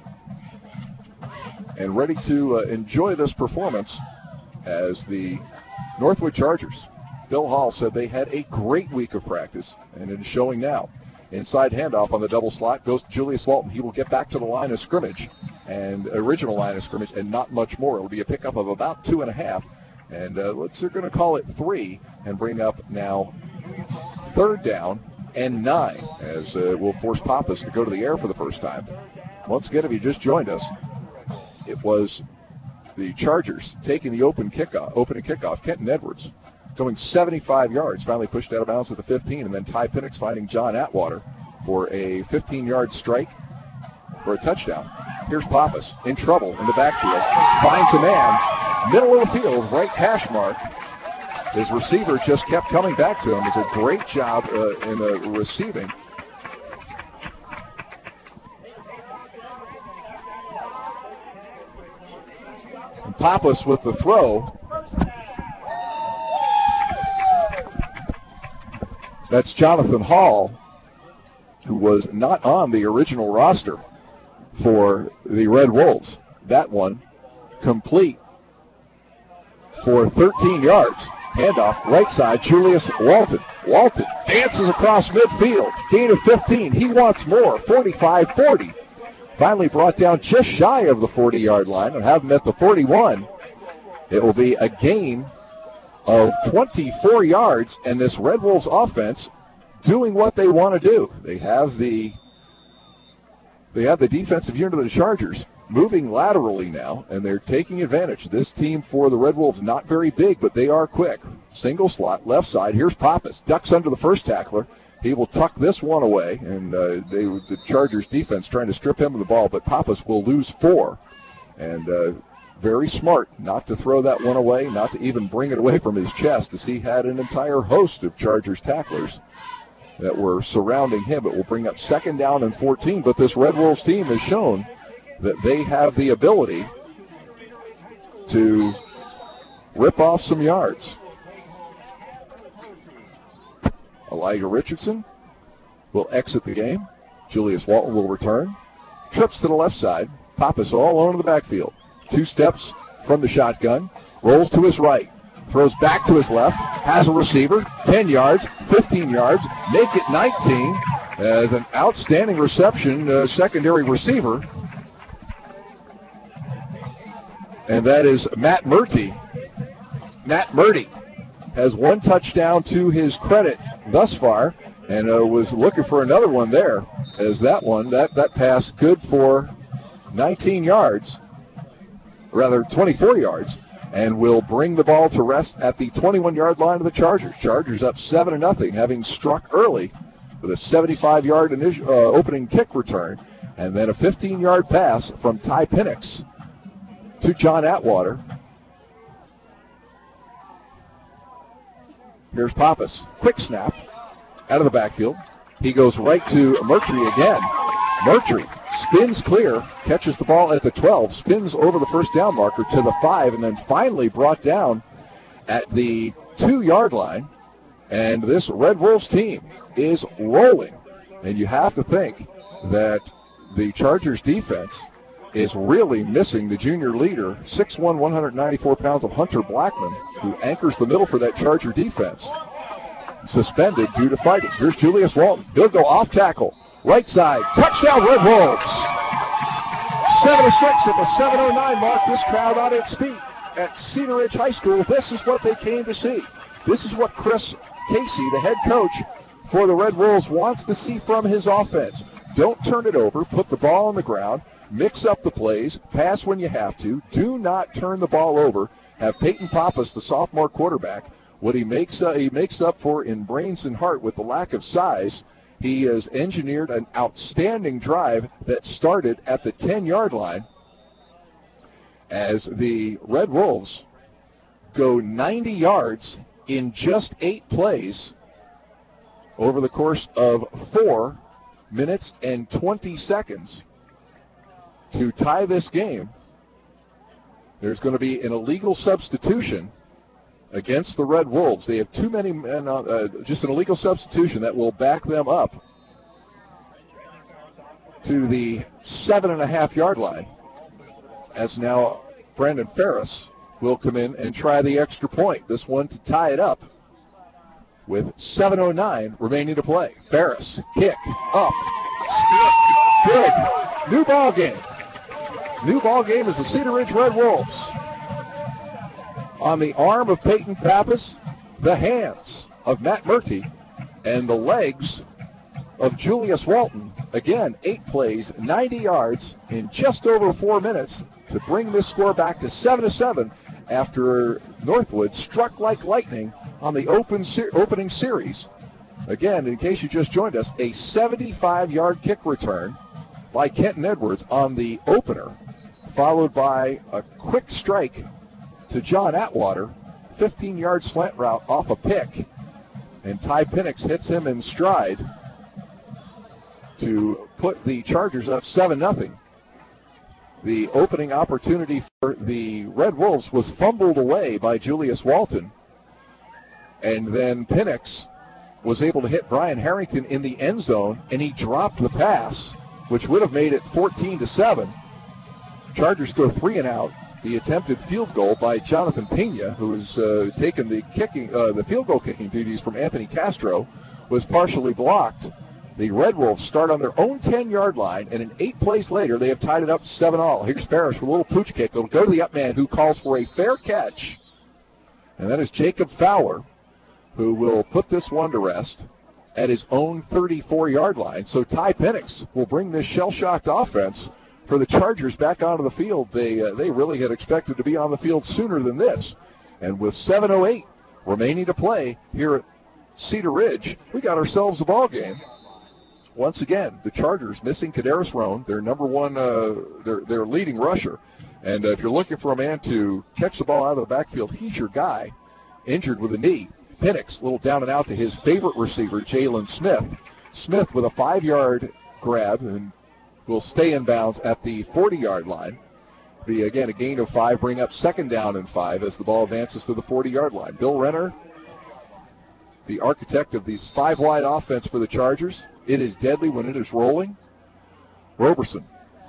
and ready to enjoy this performance as the Northwood Chargers. Bill Hall said they had a great week of practice, and it is showing now. Inside handoff on the double slot goes to Julius Walton. He will get back to the line of scrimmage, and original line of scrimmage, and not much more. It will be a pickup of about 2.5, and they're going to call it 3 and bring up now 3rd down and 9, as we'll force Pappas to go to the air for the first time. Once again, if you just joined us, it was the Chargers taking the opening kickoff. Kenton Edwards going 75 yards, finally pushed out of bounds at the 15, and then Ty Penix finding John Atwater for a 15-yard strike for a touchdown. Here's Pappas in trouble in the backfield, finds a man, middle of the field, right hash mark. His receiver just kept coming back to him. It's a great job in receiving. And Pappas with the throw. That's Jonathan Hall, who was not on the original roster for the Red Wolves. That one complete for 13 yards. Handoff, right side, Julius Walton. Walton dances across midfield. Gain of 15. He wants more. 45-40. Finally brought down just shy of the 40-yard line and have him at the 41. It will be a gain of 24 yards, and this Red Wolves offense doing what they want to do. They have the defensive unit of the Chargers moving laterally now, and they're taking advantage. This team for the Red Wolves, not very big, but they are quick. Single slot, left side. Here's Pappas. Ducks under the first tackler. He will tuck this one away, and the Chargers defense trying to strip him of the ball, but Pappas will lose 4. And very smart not to throw that one away, not to even bring it away from his chest, as he had an entire host of Chargers tacklers that were surrounding him. It will bring up 2nd down and 14, but this Red Wolves team has shown that they have the ability to rip off some yards. Elijah Richardson will exit the game. Julius Walton will return. Trips to the left side. Pappas all alone in the backfield. 2 steps from the shotgun. Rolls to his right. Throws back to his left. Has a receiver. 10 yards. 15 yards. Make it 19. As an outstanding reception, secondary receiver. And that is Matt Murty. Matt Murty has 1 touchdown to his credit thus far, and was looking for another one there, as that pass good for 19 yards, rather 24 yards, and will bring the ball to rest at the 21-yard line of the Chargers. Chargers up 7-0, having struck early with a 75-yard opening kick return, and then a 15-yard pass from Ty Penix to John Atwater. Here's Pappas. Quick snap out of the backfield. He goes right to Murtry again. Murtry spins clear, catches the ball at the 12, spins over the first down marker to the 5, and then finally brought down at the 2-yard line. And this Red Wolves team is rolling. And you have to think that the Chargers defense is really missing the junior leader, 6'1", 194 pounds of Hunter Blackman, who anchors the middle for that Charger defense. Suspended due to fighting. Here's Julius Walton. He'll go off tackle. Right side. Touchdown, Red Wolves. 7-6 at the 7:09 mark. This crowd on its feet at Cedar Ridge High School. This is what they came to see. This is what Chris Casey, the head coach for the Red Wolves, wants to see from his offense. Don't turn it over. Put the ball on the ground. Mix up the plays. Pass when you have to. Do not turn the ball over. Have Peyton Pappas, the sophomore quarterback, what he makes up for in brains and heart with the lack of size. He has engineered an outstanding drive that started at the 10-yard line as the Red Wolves go 90 yards in just 8 plays over the course of 4 minutes and 20 seconds to tie this game. There's going to be an illegal substitution against the Red Wolves. They have too many men, just an illegal substitution that will back them up to the 7.5-yard line, as now Brandon Ferris will come in and try the extra point. This one to tie it up with 7:09 remaining to play. Ferris, kick, up, good. New ball game. New ball game is the Cedar Ridge Red Wolves. On the arm of Peyton Pappas, the hands of Matt Murty, and the legs of Julius Walton. Again, 8 plays, 90 yards in just over 4 minutes to bring this score back to 7-7 after Northwood struck like lightning on the opening series. Again, in case you just joined us, a 75-yard kick return by Kenton Edwards on the opener, followed by a quick strike to John Atwater, 15-yard slant route off a pick, and Ty Penix hits him in stride to put the Chargers up 7-0. The opening opportunity for the Red Wolves was fumbled away by Julius Walton, and then Penix was able to hit Brian Harrington in the end zone, and he dropped the pass, which would have made it 14-7. Chargers go 3 and out. The attempted field goal by Jonathan Pena, who has taken the field goal kicking duties from Anthony Castro, was partially blocked The Red Wolves start on their own 10-yard line, and in 8 plays later, they have tied it up 7-all. Here's Parrish with a little pooch kick. It'll go to the up man, who calls for a fair catch. And that is Jacob Fowler, who will put this one to rest at his own 34-yard line. So Ty Penix will bring this shell-shocked offense for the Chargers back onto the field. They really had expected to be on the field sooner than this. And with 7:08 remaining to play here at Cedar Ridge, we got ourselves a ball game. Once again, the Chargers missing Kadarius Roan, their number one, their leading rusher. And if you're looking for a man to catch the ball out of the backfield, he's your guy. Injured with a knee. Penix, a little down and out to his favorite receiver, Jalen Smith. Smith with a 5-yard grab and will stay in bounds at the 40-yard line. Again, a gain of 5, bring up 2nd down and 5 as the ball advances to the 40-yard line. Bill Renner, the architect of these 5-wide offense for the Chargers. It is deadly when it is rolling. Roberson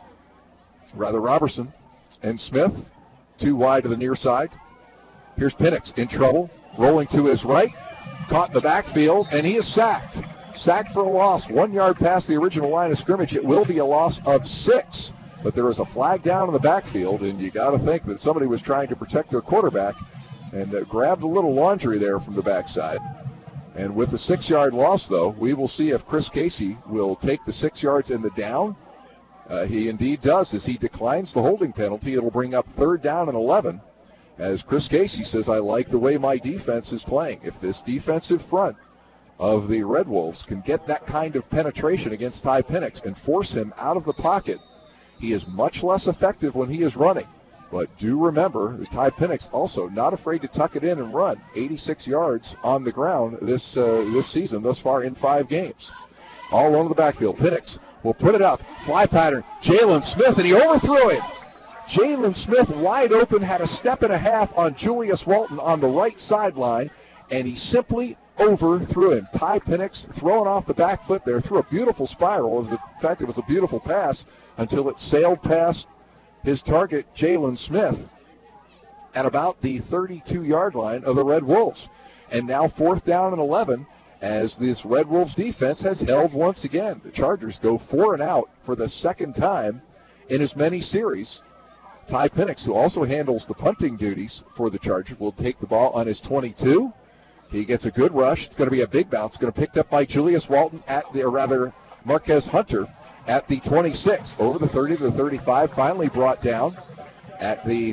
and Smith, 2 wide to the near side. Here's Penix in trouble, rolling to his right, caught in the backfield, and he is sacked. Sacked for a loss, 1 yard past the original line of scrimmage. It will be a loss of 6, but there is a flag down in the backfield, and you got to think that somebody was trying to protect their quarterback and grabbed a little laundry there from the backside. And with the 6-yard loss, though, we will see if Chris Casey will take the 6 yards in the down. He indeed does. As he declines the holding penalty, it'll bring up 3rd down and 11. As Chris Casey says, I like the way my defense is playing. If this defensive front of the Red Wolves can get that kind of penetration against Ty Penix and force him out of the pocket, he is much less effective when he is running. But do remember, Ty Penix also not afraid to tuck it in and run. 86 yards on the ground this season thus far in 5 games. All along the backfield. Penix will put it up. Fly pattern. Jalen Smith, and he overthrew him. Jalen Smith wide open, had a step and a half on Julius Walton on the right sideline, and he simply overthrew him. Ty Penix throwing off the back foot there, threw a beautiful spiral. In fact, it was a beautiful pass until it sailed past his target, Jalen Smith, at about the 32-yard line of the Red Wolves. And now 4th down and 11 as this Red Wolves defense has held once again. The Chargers go 4 and out for the 2nd time in as many series. Ty Penix, who also handles the punting duties for the Chargers, will take the ball on his 22. He gets a good rush. It's going to be a big bounce. It's going to be picked up by Julius Walton Marquez Hunter at the 26, over the 30 to the 35, finally brought down at the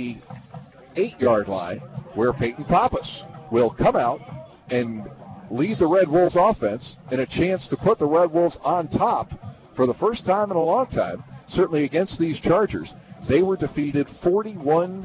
38-yard line, where Peyton Pappas will come out and lead the Red Wolves offense in a chance to put the Red Wolves on top for the first time in a long time, certainly against these Chargers. They were defeated 41-0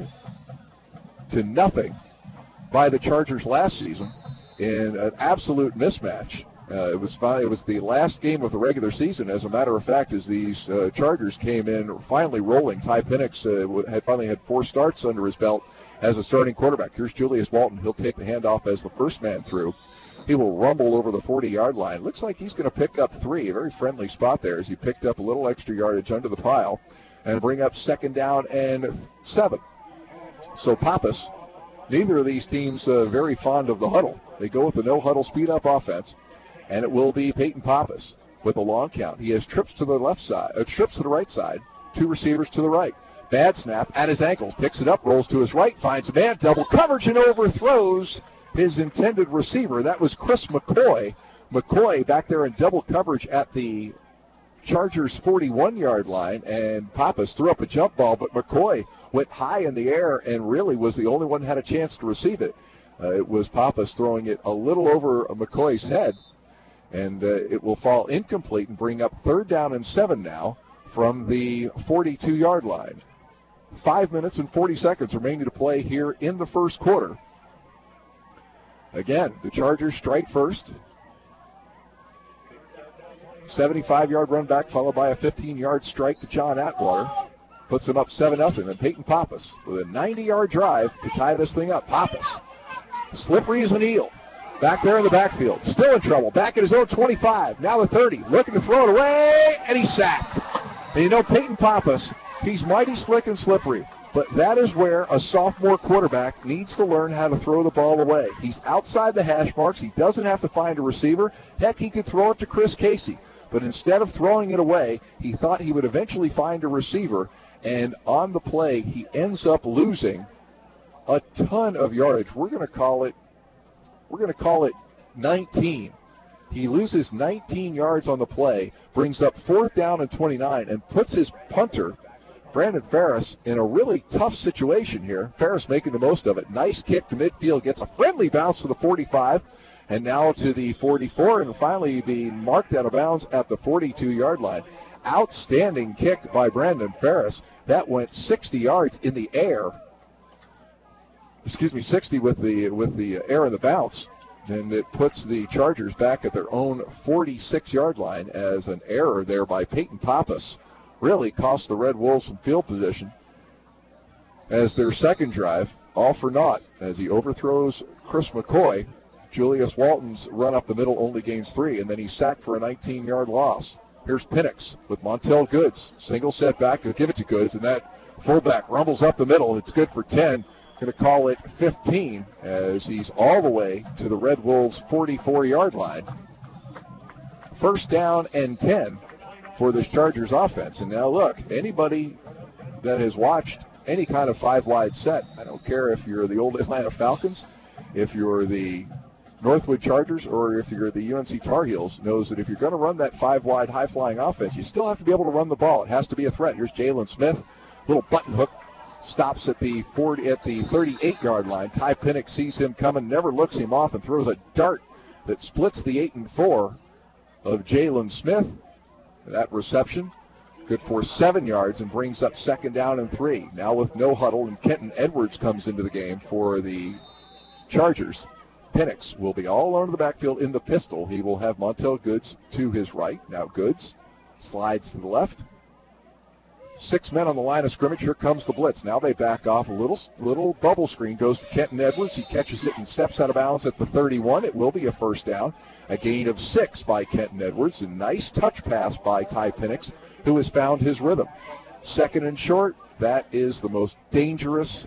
by the Chargers last season in an absolute mismatch. It was the last game of the regular season, as a matter of fact, as these Chargers came in finally rolling. Ty Penix had finally had 4 starts under his belt as a starting quarterback. Here's Julius Walton. He'll take the handoff as the first man through. He will rumble over the 40-yard line. Looks like he's going to pick up 3. A very friendly spot there as he picked up a little extra yardage under the pile and bring up 2nd down and 7. So Pappas, neither of these teams very fond of the huddle. They go with the no-huddle speed-up offense. And it will be Peyton Pappas with a long count. He has trips to the left side, trips to the right side, 2 receivers to the right. Bad snap at his ankles, picks it up, rolls to his right, finds a man, double coverage, and overthrows his intended receiver. That was Chris McCoy. McCoy back there in double coverage at the Chargers' 41-yard line, and Pappas threw up a jump ball, but McCoy went high in the air and really was the only one who had a chance to receive it. It was Pappas throwing it a little over McCoy's head. And it will fall incomplete and bring up 3rd down and 7 now from the 42-yard line. 5 minutes and 40 seconds remaining to play here in the first quarter. Again, the Chargers strike first. 75-yard run back followed by a 15-yard strike to John Atwater. Puts them up 7-0. And Peyton Pappas with a 90-yard drive to tie this thing up. Pappas, slippery as an eel. Back there in the backfield, still in trouble. Back at his own 25, now the 30, looking to throw it away, and he's sacked. And you know, Peyton Pappas, he's mighty slick and slippery. But that is where a sophomore quarterback needs to learn how to throw the ball away. He's outside the hash marks. He doesn't have to find a receiver. Heck, he could throw it to Chris Casey. But instead of throwing it away, he thought he would eventually find a receiver. And on the play, he ends up losing a ton of yardage. We're going to call it 19. He loses 19 yards on the play, brings up 4th down and 29, and puts his punter, Brandon Ferris, in a really tough situation here. Ferris making the most of it. Nice kick to midfield, gets a friendly bounce to the 45, and now to the 44, and finally being marked out of bounds at the 42-yard line. Outstanding kick by Brandon Ferris. That went 60 yards in the air. 60 with the air and the bounce. And it puts the Chargers back at their own 46-yard line, as an error there by Peyton Pappas really cost the Red Wolves some field position, as their second drive, all for naught, as he overthrows Chris McCoy. Julius Walton's run up the middle only gains 3, and then he's sacked for a 19-yard loss. Here's Penix with Montel Goods. Single setback, he'll give it to Goods, and that fullback rumbles up the middle. It's good for 10. Going to call it 15 as he's all the way to the Red Wolves' 44-yard line. 1st down and 10 for this Chargers offense. And now look, anybody that has watched any kind of 5-wide set, I don't care if you're the old Atlanta Falcons, if you're the Northwood Chargers, or if you're the UNC Tar Heels, knows that if you're going to run that 5-wide high-flying offense, you still have to be able to run the ball. It has to be a threat. Here's Jalen Smith, little button hook. Stops at the 38-yard line. Ty Penix sees him coming, never looks him off, and throws a dart that splits the 8 and 4 of Jalen Smith. That reception, good for 7 yards, and brings up 2nd down and 3. Now with no huddle, and Kenton Edwards comes into the game for the Chargers. Penix will be all alone in the backfield in the pistol. He will have Montel Goods to his right. Now Goods slides to the left. 6 men on the line of scrimmage. Here comes the blitz. Now they back off. A little bubble screen goes to Kenton Edwards. He catches it and steps out of bounds at the 31. It will be a 1st down. A gain of 6 by Kenton Edwards. A nice touch pass by Ty Penix, who has found his rhythm. 2nd and short. That is the most dangerous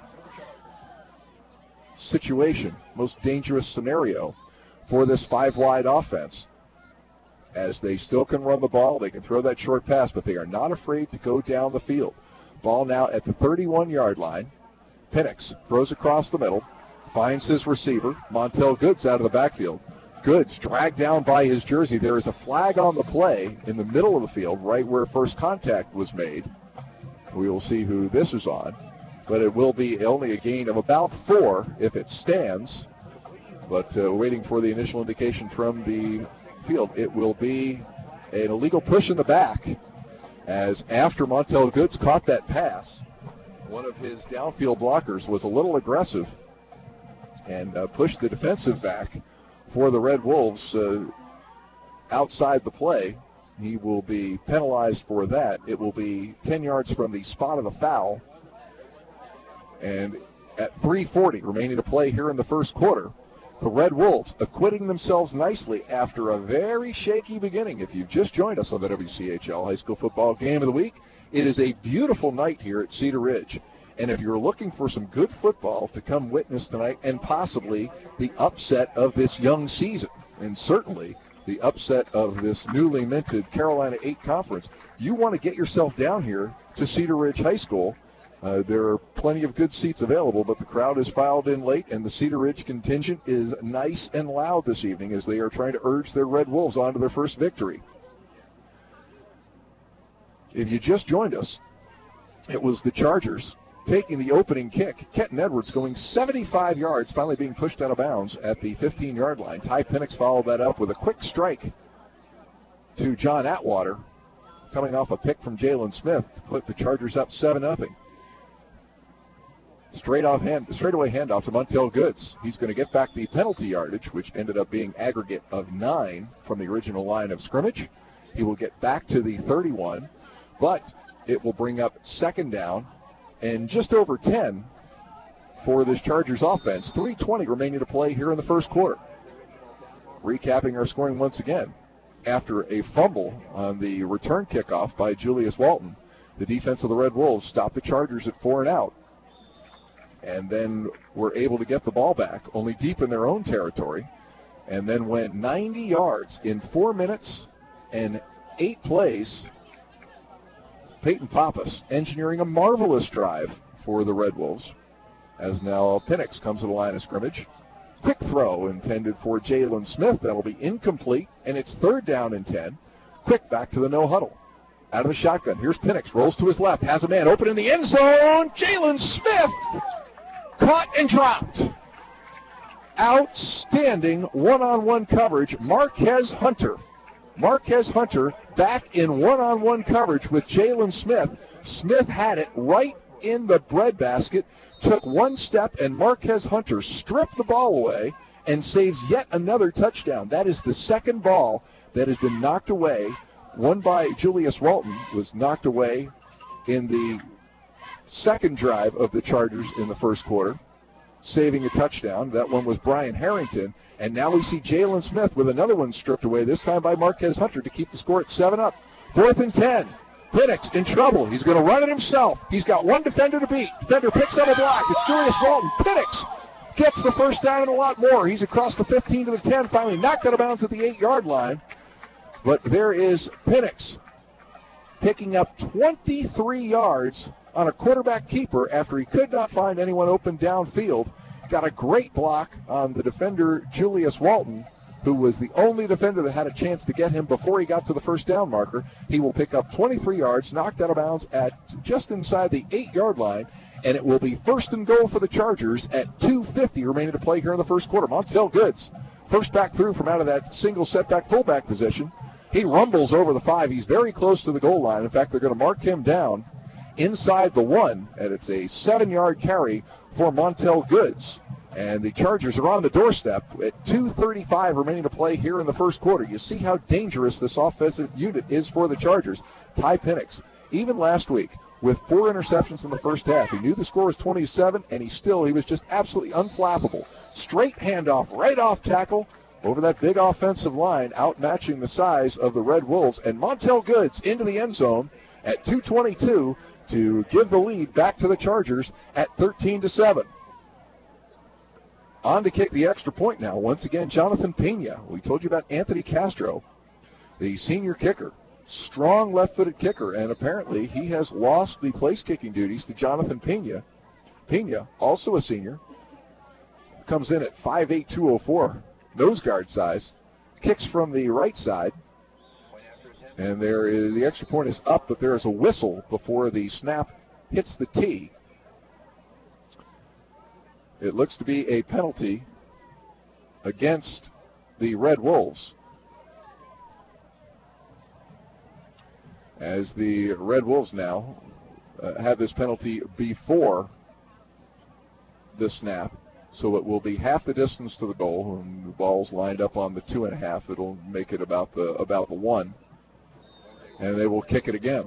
situation, most dangerous scenario for this 5-wide offense. As they still can run the ball, they can throw that short pass, but they are not afraid to go down the field. Ball now at the 31-yard line. Penix throws across the middle, finds his receiver, Montel Goods, out of the backfield. Goods dragged down by his jersey. There is a flag on the play in the middle of the field, right where first contact was made. We will see who this is on, but it will be only a gain of about 4 if it stands. But waiting for the initial indication from the field, it will be an illegal push in the back, as after Montel Goods caught that pass, one of his downfield blockers was a little aggressive and pushed the defensive back for the Red Wolves outside the play. He will be penalized for that. It will be 10 yards from the spot of the foul, and at 3:40 remaining to play here in the first quarter, the Red Wolves acquitting themselves nicely after a very shaky beginning. If you've just joined us on the WCHL High School Football Game of the Week, it is a beautiful night here at Cedar Ridge. And if you're looking for some good football to come witness tonight, and possibly the upset of this young season, and certainly the upset of this newly minted Carolina 8 Conference, you want to get yourself down here to Cedar Ridge High School. There are plenty of good seats available, but the crowd has filed in late, and the Cedar Ridge contingent is nice and loud this evening as they are trying to urge their Red Wolves on to their first victory. If you just joined us, it was the Chargers taking the opening kick. Kenton Edwards going 75 yards, finally being pushed out of bounds at the 15-yard line. Ty Penix followed that up with a quick strike to John Atwater, coming off a pick from Jalen Smith to put the Chargers up 7-0. Straightaway handoff to Montel Goods. He's going to get back the penalty yardage, which ended up being aggregate of 9 from the original line of scrimmage. He will get back to the 31, but it will bring up 2nd down and just over 10 for this Chargers offense. 3:20 remaining to play here in the first quarter. Recapping our scoring once again. After a fumble on the return kickoff by Julius Walton, the defense of the Red Wolves stopped the Chargers at 4 and out. and then were able to get the ball back, only deep in their own territory, and then went 90 yards in 4 minutes and 8 plays. Peyton Pappas engineering a marvelous drive for the Red Wolves, as now Penix comes to the line of scrimmage. Quick throw intended for Jalen Smith. That'll be incomplete, and it's 3rd down and 10. Quick back to the no huddle. Out of the shotgun, here's Penix, rolls to his left, has a man open in the end zone. Jalen Smith caught and dropped. Outstanding one-on-one coverage. Marquez Hunter back in one-on-one coverage with Jalen Smith. Smith had it right in the breadbasket, took one step, and Marquez Hunter stripped the ball away and saves yet another touchdown. That is the second ball that has been knocked away. One by Julius Walton was knocked away in the second drive of the Chargers in the first quarter, saving a touchdown. That one was Brian Harrington. And now we see Jalen Smith with another one stripped away, this time by Marquez Hunter, to keep the score at 7-up. 4th and 10. Penix in trouble. He's going to run it himself. He's got one defender to beat. Defender picks up a block. It's Julius Walton. Penix gets the first down and a lot more. He's across the 15 to the 10, finally knocked out of bounds at the 8-yard line. But there is Penix picking up 23 yards on a quarterback keeper after he could not find anyone open downfield. Got a great block on the defender, Julius Walton, who was the only defender that had a chance to get him before he got to the first down marker. He will pick up 23 yards, knocked out of bounds at just inside the 8-yard line, and it will be 1st and goal for the Chargers at 2:50 remaining to play here in the first quarter. Montel Goods, first back through from out of that single setback fullback position. He rumbles over the 5. He's very close to the goal line. In fact, they're going to mark him down inside the 1, and it's a 7-yard carry for Montel Goods. And the Chargers are on the doorstep at 2:35 remaining to play here in the first quarter. You see how dangerous this offensive unit is for the Chargers. Ty Penix, even last week, with 4 interceptions in the first half. He knew the score was 27, and he was just absolutely unflappable. Straight handoff, right off tackle, over that big offensive line, outmatching the size of the Red Wolves. And Montel Goods into the end zone at 2:22 to give the lead back to the Chargers at 13-7. On to kick the extra point now. Once again, Jonathan Pena. We told you about Anthony Castro, the senior kicker. Strong left-footed kicker, and apparently he has lost the place-kicking duties to Jonathan Pena. Pena, also a senior, comes in at 5'8", 204, nose guard size, kicks from the right side, and the extra point is up, but there is a whistle before the snap hits the tee. It looks to be a penalty against the Red Wolves, as the Red Wolves now have this penalty before the snap. So it will be half the distance to the goal, and the ball's lined up on the 2.5. It'll make it about the 1, and they will kick it again.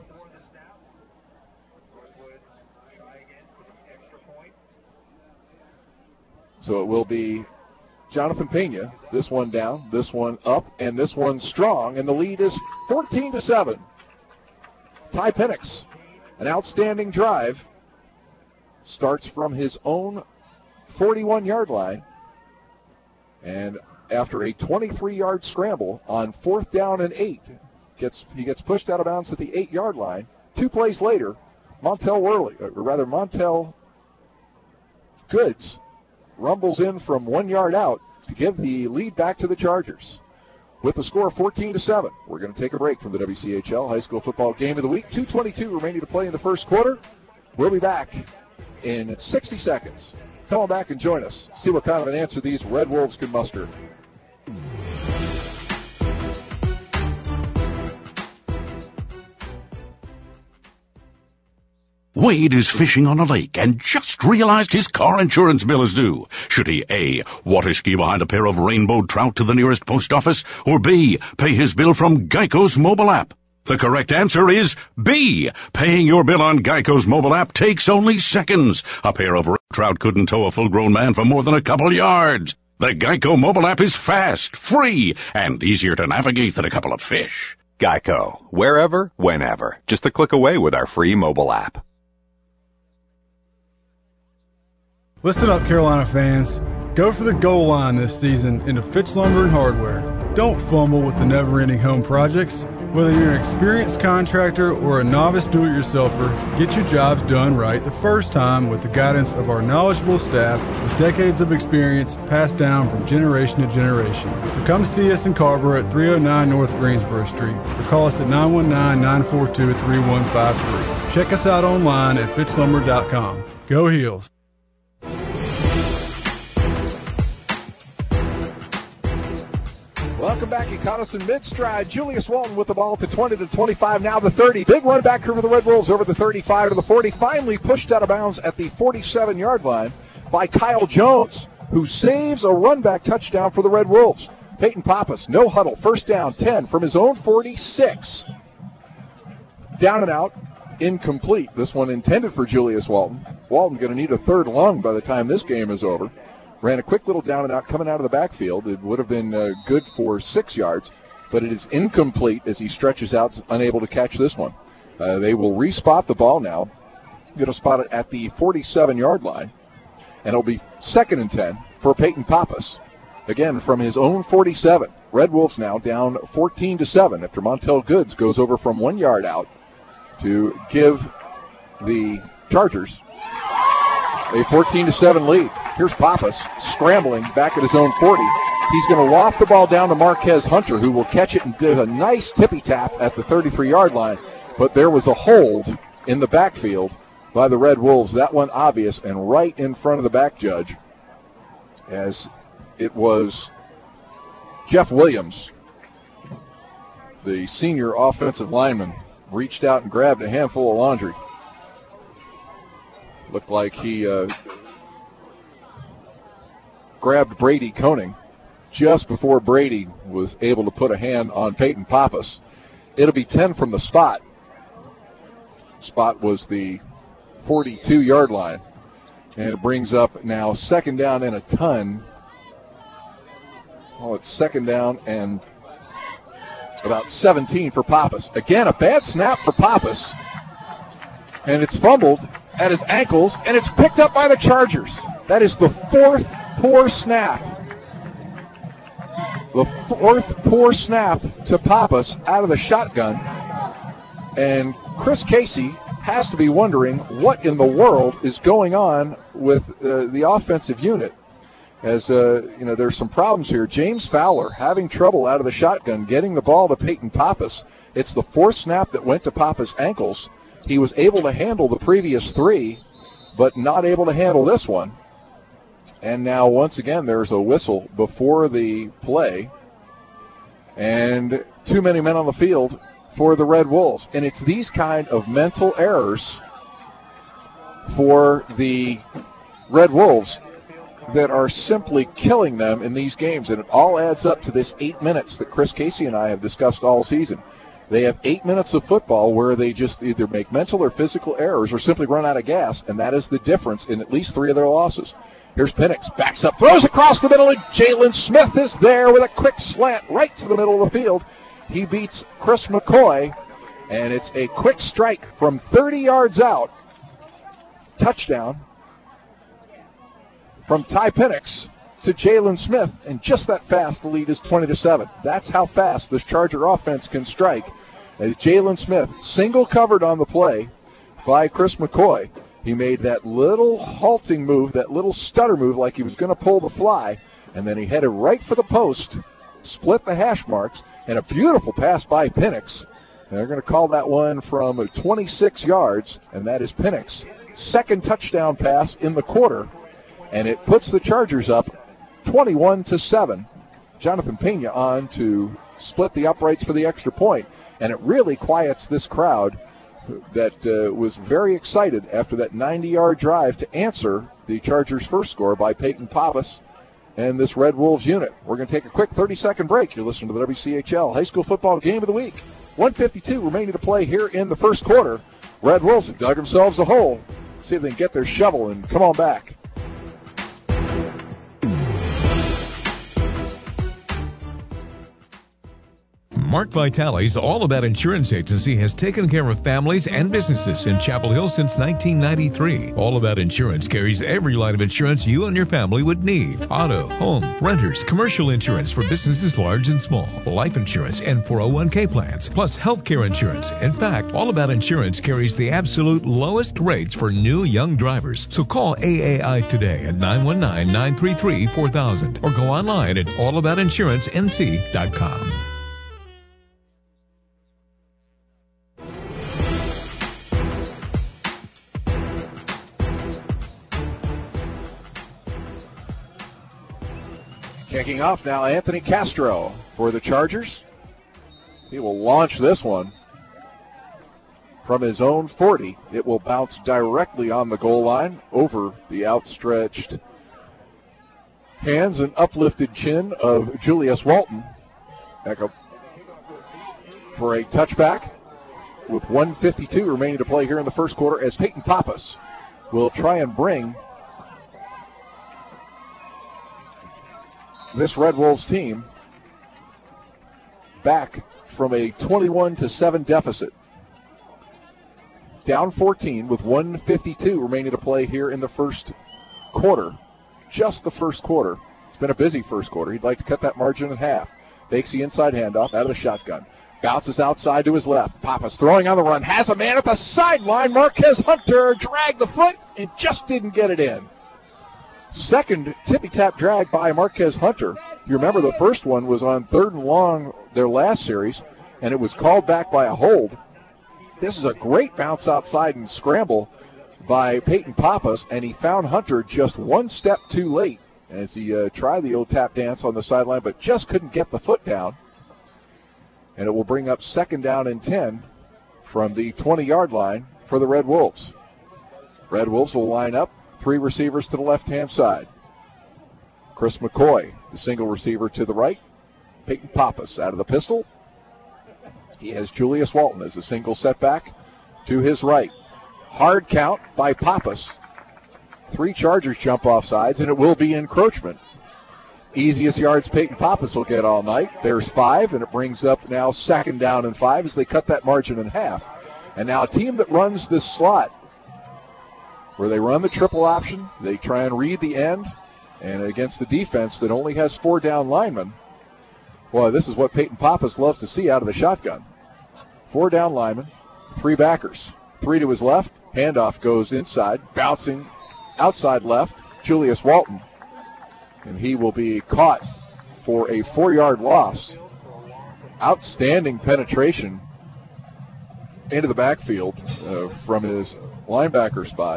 So it will be Jonathan Pena, this one down, this one up, and this one strong, and the lead is 14-7. Ty Penix, an outstanding drive, starts from his own 41-yard line, and after a 23-yard scramble on 4th down and 8, he gets pushed out of bounds at the 8-yard line. 2 plays later, Montel Goods rumbles in from 1 yard out to give the lead back to the Chargers. With the score of 14-7, we're going to take a break from the WCHL High School Football Game of the Week. 2:22 remaining to play in the first quarter. We'll be back in 60 seconds. Come on back and join us. See what kind of an answer these Red Wolves can muster. Wade is fishing on a lake and just realized his car insurance bill is due. Should he A, water ski behind a pair of rainbow trout to the nearest post office, or B, pay his bill from Geico's mobile app? The correct answer is B. Paying your bill on Geico's mobile app takes only seconds. A pair of trout couldn't tow a full-grown man for more than a couple yards. The Geico mobile app is fast, free, and easier to navigate than a couple of fish. Geico. Wherever, whenever. Just a click away with our free mobile app. Listen up, Carolina fans. Go for the goal line this season into Fitch Lumber and Hardware. Don't fumble with the never-ending home projects. Whether you're an experienced contractor or a novice do-it-yourselfer, get your jobs done right the first time with the guidance of our knowledgeable staff with decades of experience passed down from generation to generation. So come see us in Carver at 309 North Greensboro Street or call us at 919-942-3153. Check us out online at FitchLumber.com. Go Heels! Welcome back. You caught us in mid-stride. Julius Walton with the ball at the 20 to 25, now the 30. Big run back here for the Red Wolves over the 35 to the 40. Finally pushed out of bounds at the 47-yard line by Kyle Jones, who saves a run-back touchdown for the Red Wolves. Peyton Pappas, no huddle, first down, 10 from his own 46. Down and out, incomplete. This one intended for Julius Walton. Walton going to need a third long by the time this game is over. Ran a quick little down and out coming out of the backfield. It would have been good for 6 yards, but it is incomplete as he stretches out, unable to catch this one. They will respot the ball now. Going to spot it at the 47-yard line, and it'll be 2nd and 10 for Peyton Pappas. Again, from his own 47. Red Wolves now down 14-7 after Montel Goods goes over from 1 yard out to give the Chargers a 14-7 lead. Here's Pappas scrambling back at his own 40. He's going to loft the ball down to Marquez Hunter, who will catch it and do a nice tippy tap at the 33-yard line. But there was a hold in the backfield by the Red Wolves. That one obvious and right in front of the back judge, as it was Jeff Williams, the senior offensive lineman, reached out and grabbed a handful of laundry. Looked like he grabbed Brady Koenig just before Brady was able to put a hand on Peyton Pappas. It'll be 10 from the spot. Spot was the 42-yard line. And it brings up now 2nd down and a ton. Oh, it's 2nd down and about 17 for Pappas. Again, a bad snap for Pappas. And it's fumbled at his ankles, and it's picked up by the Chargers. That is the 4th poor snap. The 4th poor snap to Pappas out of the shotgun. And Chris Casey has to be wondering what in the world is going on with the offensive unit. As, there's some problems here. James Fowler having trouble out of the shotgun getting the ball to Peyton Pappas. It's the 4th snap that went to Pappas' ankles. He was able to handle the previous 3, but not able to handle this one. And now, once again, there's a whistle before the play. And too many men on the field for the Red Wolves. And it's these kind of mental errors for the Red Wolves that are simply killing them in these games. And it all adds up to this 8 minutes that Chris Casey and I have discussed all season. They have 8 minutes of football where they just either make mental or physical errors or simply run out of gas, and that is the difference in at least 3 of their losses. Here's Penix, backs up, throws across the middle, and Jalen Smith is there with a quick slant right to the middle of the field. He beats Chris McCoy, and it's a quick strike from 30 yards out. Touchdown from Ty Penix to Jalen Smith, and just that fast, the lead is 20-7. That's how fast this Charger offense can strike. As Jalen Smith single covered on the play by Chris McCoy, he made that little halting move, that little stutter move like he was going to pull the fly, and then he headed right for the post, split the hash marks, and a beautiful pass by Penix. And they're going to call that one from 26 yards, and that is Penix. 2nd touchdown pass in the quarter, and it puts the Chargers up 21-7. Jonathan Pena on to split the uprights for the extra point, and it really quiets this crowd that was very excited after that 90-yard drive to answer the Chargers' first score by Peyton Pappas and this Red Wolves unit. We're going to take a quick 30-second break. You're listening to the WCHL High School Football Game of the Week. 1:52 remaining to play here in the first quarter. Red Wolves have dug themselves a hole. See if they can get their shovel and come on back. Mark Vitale's All About Insurance Agency has taken care of families and businesses in Chapel Hill since 1993. All About Insurance carries every line of insurance you and your family would need. Auto, home, renters, commercial insurance for businesses large and small, life insurance, and 401k plans, plus healthcare insurance. In fact, All About Insurance carries the absolute lowest rates for new young drivers. So call AAI today at 919-933-4000 or go online at allaboutinsurancenc.com. Kicking off now, Anthony Castro for the Chargers. He will launch this one from his own 40. It will bounce directly on the goal line over the outstretched hands and uplifted chin of Julius Walton. Back up for a touchback with 1:52 remaining to play here in the first quarter as Peyton Pappas will try and bring this Red Wolves team back from a 21-7 deficit. Down 14 with 1:52 remaining to play here in the first quarter. Just the first quarter. It's been a busy first quarter. He'd like to cut that margin in half. Fakes the inside handoff out of the shotgun. Bounces outside to his left. Pappas throwing on the run. Has a man at the sideline. Marquez Hunter dragged the foot and just didn't get it in. Second tippy-tap drag by Marquez Hunter. You remember the first one was on 3rd and long their last series, and it was called back by a hold. This is a great bounce outside and scramble by Peyton Pappas, and he found Hunter just one step too late as he tried the old tap dance on the sideline, but just couldn't get the foot down. And it will bring up 2nd down and 10 from the 20-yard line for the Red Wolves. Red Wolves will line up. 3 receivers to the left-hand side. Chris McCoy, the single receiver to the right. Peyton Pappas out of the pistol. He has Julius Walton as a single setback to his right. Hard count by Pappas. 3 Chargers jump off sides, and it will be encroachment. Easiest yards Peyton Pappas will get all night. There's 5, and it brings up now 2nd down and 5 as they cut that margin in half. And now a team that runs this slot, where they run the triple option, they try and read the end, and against the defense that only has 4 down linemen, well, this is what Peyton Pappas loves to see out of the shotgun. 4 down linemen, 3 backers. 3 to his left, handoff goes inside, bouncing outside left, Julius Walton, and he will be caught for a 4-yard loss. Outstanding penetration into the backfield from his linebacker spot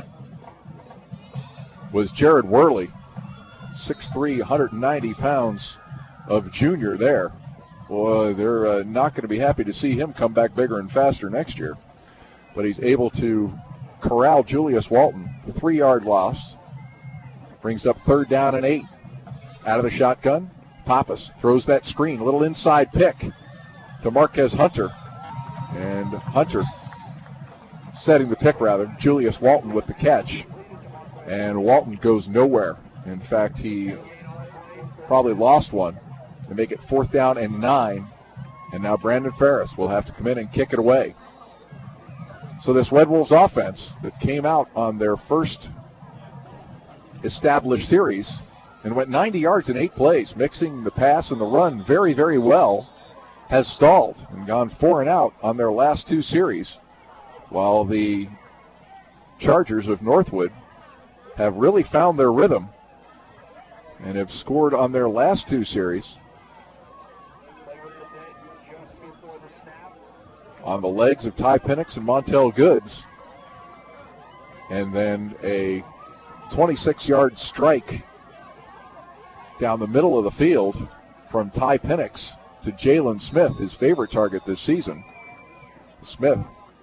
was Jared Worley, 6'3", 190 pounds of junior there. Boy, they're not going to be happy to see him come back bigger and faster next year. But he's able to corral Julius Walton. 3-yard loss. Brings up 3rd down and 8. Out of the shotgun, Pappas throws that screen. A little inside pick to Marquez Hunter. And Hunter setting the pick, rather. Julius Walton with the catch. And Walton goes nowhere. In fact, he probably lost one to make it 4th down and 9. And now Brandon Ferris will have to come in and kick it away. So this Red Wolves offense that came out on their first established series and went 90 yards in 8 plays, mixing the pass and the run very, very well, has stalled and gone 4 and out on their last 2 series, while the Chargers of Northwood have really found their rhythm and have scored on their last 2 series on the legs of Ty Penix and Montel Goods, and then a 26-yard strike down the middle of the field from Ty Penix to Jalen Smith, his favorite target this season. Smith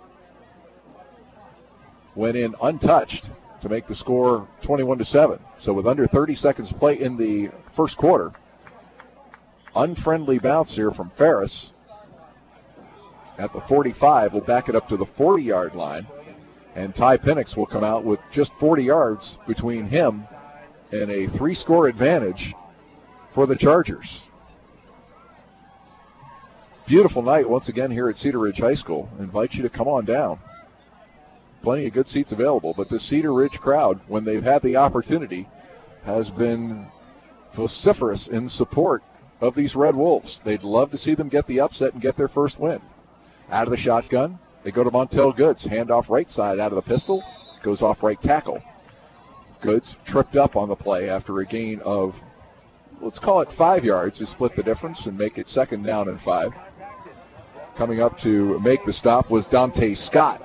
went in untouched to make the score 21-7. So with under 30 seconds to play in the first quarter, unfriendly bounce here from Ferris at the 45 will back it up to the 40-yard line, and Ty Penix will come out with just 40 yards between him and a 3-score advantage for the Chargers. Beautiful night once again here at Cedar Ridge High School. I invite you to come on down. Plenty of good seats available, but the Cedar Ridge crowd, when they've had the opportunity, has been vociferous in support of these Red Wolves. They'd love to see them get the upset and get their first win. Out of the shotgun, they go to Montel Goods. Handoff right side out of the pistol. Goes off right tackle. Goods tripped up on the play after a gain of, let's call it 5 yards to split the difference and make it 2nd down and 5. Coming up to make the stop was Dante Scott,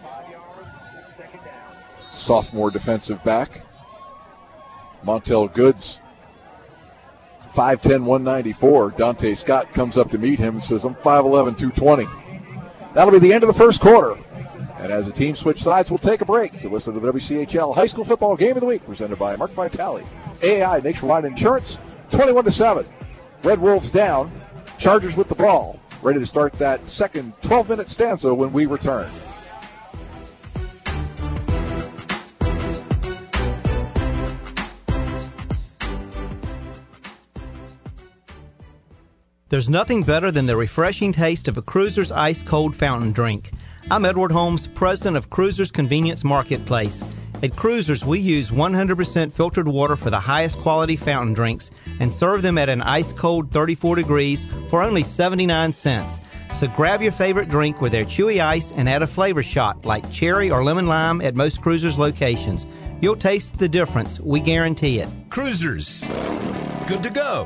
sophomore defensive back. Montel Goods, 5'10", 194. Dante Scott comes up to meet him and says, I'm 5'11", 220. That'll be the end of the first quarter. And as the team switch sides, we'll take a break to listen to the WCHL High School Football Game of the Week presented by Mark Vitale, AAI Nationwide Insurance, 21-7. Red Wolves down. Chargers with the ball. Ready to start that second 12-minute stanza when we return. There's nothing better than the refreshing taste of a Cruiser's ice-cold fountain drink. I'm Edward Holmes, president of Cruiser's Convenience Marketplace. At Cruiser's, we use 100% filtered water for the highest quality fountain drinks and serve them at an ice-cold 34 degrees for only 79 cents. So grab your favorite drink with their chewy ice and add a flavor shot like cherry or lemon lime at most Cruiser's locations. You'll taste the difference. We guarantee it. Cruisers. Good to go.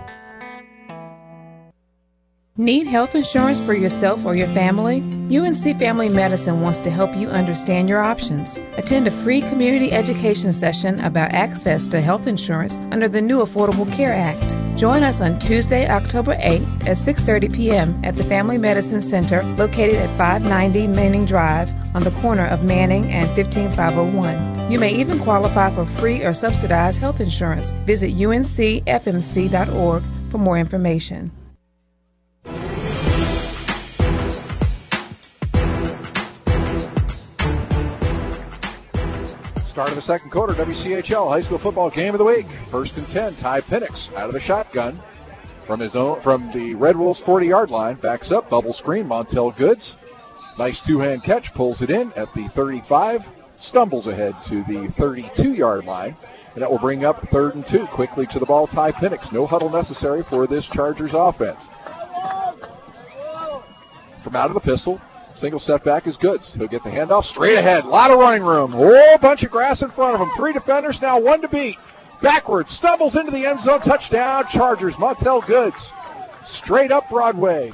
Need health insurance for yourself or your family? UNC Family Medicine wants to help you understand your options. Attend a free community education session about access to health insurance under the new Affordable Care Act. Join us on Tuesday, October 8th at 6:30 p.m. at the Family Medicine Center located at 590 Manning Drive on the corner of Manning and 15501. You may even qualify for free or subsidized health insurance. Visit uncfmc.org for more information. Start of the second quarter, WCHL High School Football Game of the Week. 1st and 10, Ty Penix out of the shotgun from the Red Wolves 40-yard line. Backs up, bubble screen, Montel Goods. Nice two-hand catch, pulls it in at the 35, stumbles ahead to the 32-yard line, and that will bring up 3rd and 2. Quickly to the ball, Ty Penix. No huddle necessary for this Chargers offense. From out of the pistol, single setback is Goods. He'll get the handoff straight ahead. A lot of running room. Oh, bunch of grass in front of him. 3 defenders now, 1 to beat. Backwards, stumbles into the end zone. Touchdown, Chargers. Montel Goods. Straight up Broadway.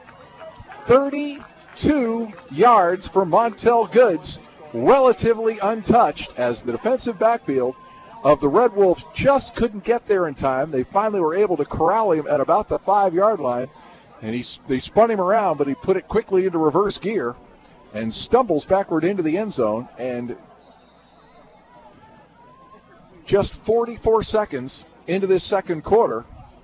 32 yards for Montel Goods. Relatively untouched as the defensive backfield of the Red Wolves just couldn't get there in time. They finally were able to corral him at about the 5-yard line. And they spun him around, but he put it quickly into reverse gear and stumbles backward into the end zone. And just 44 seconds into this second quarter,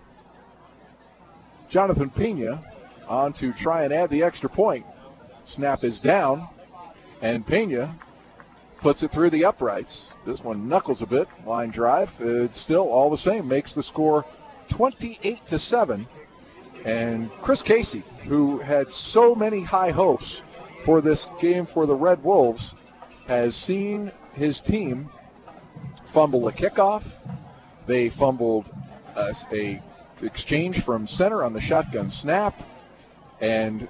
Jonathan Pena on to try and add the extra point. Snap is down, and Pena puts it through the uprights. This one knuckles a bit. Line drive. It's still all the same. Makes the score 28-7. And Chris Casey, who had so many high hopes for this game for the Red Wolves, has seen his team fumble a kickoff. They fumbled a exchange from center on the shotgun snap and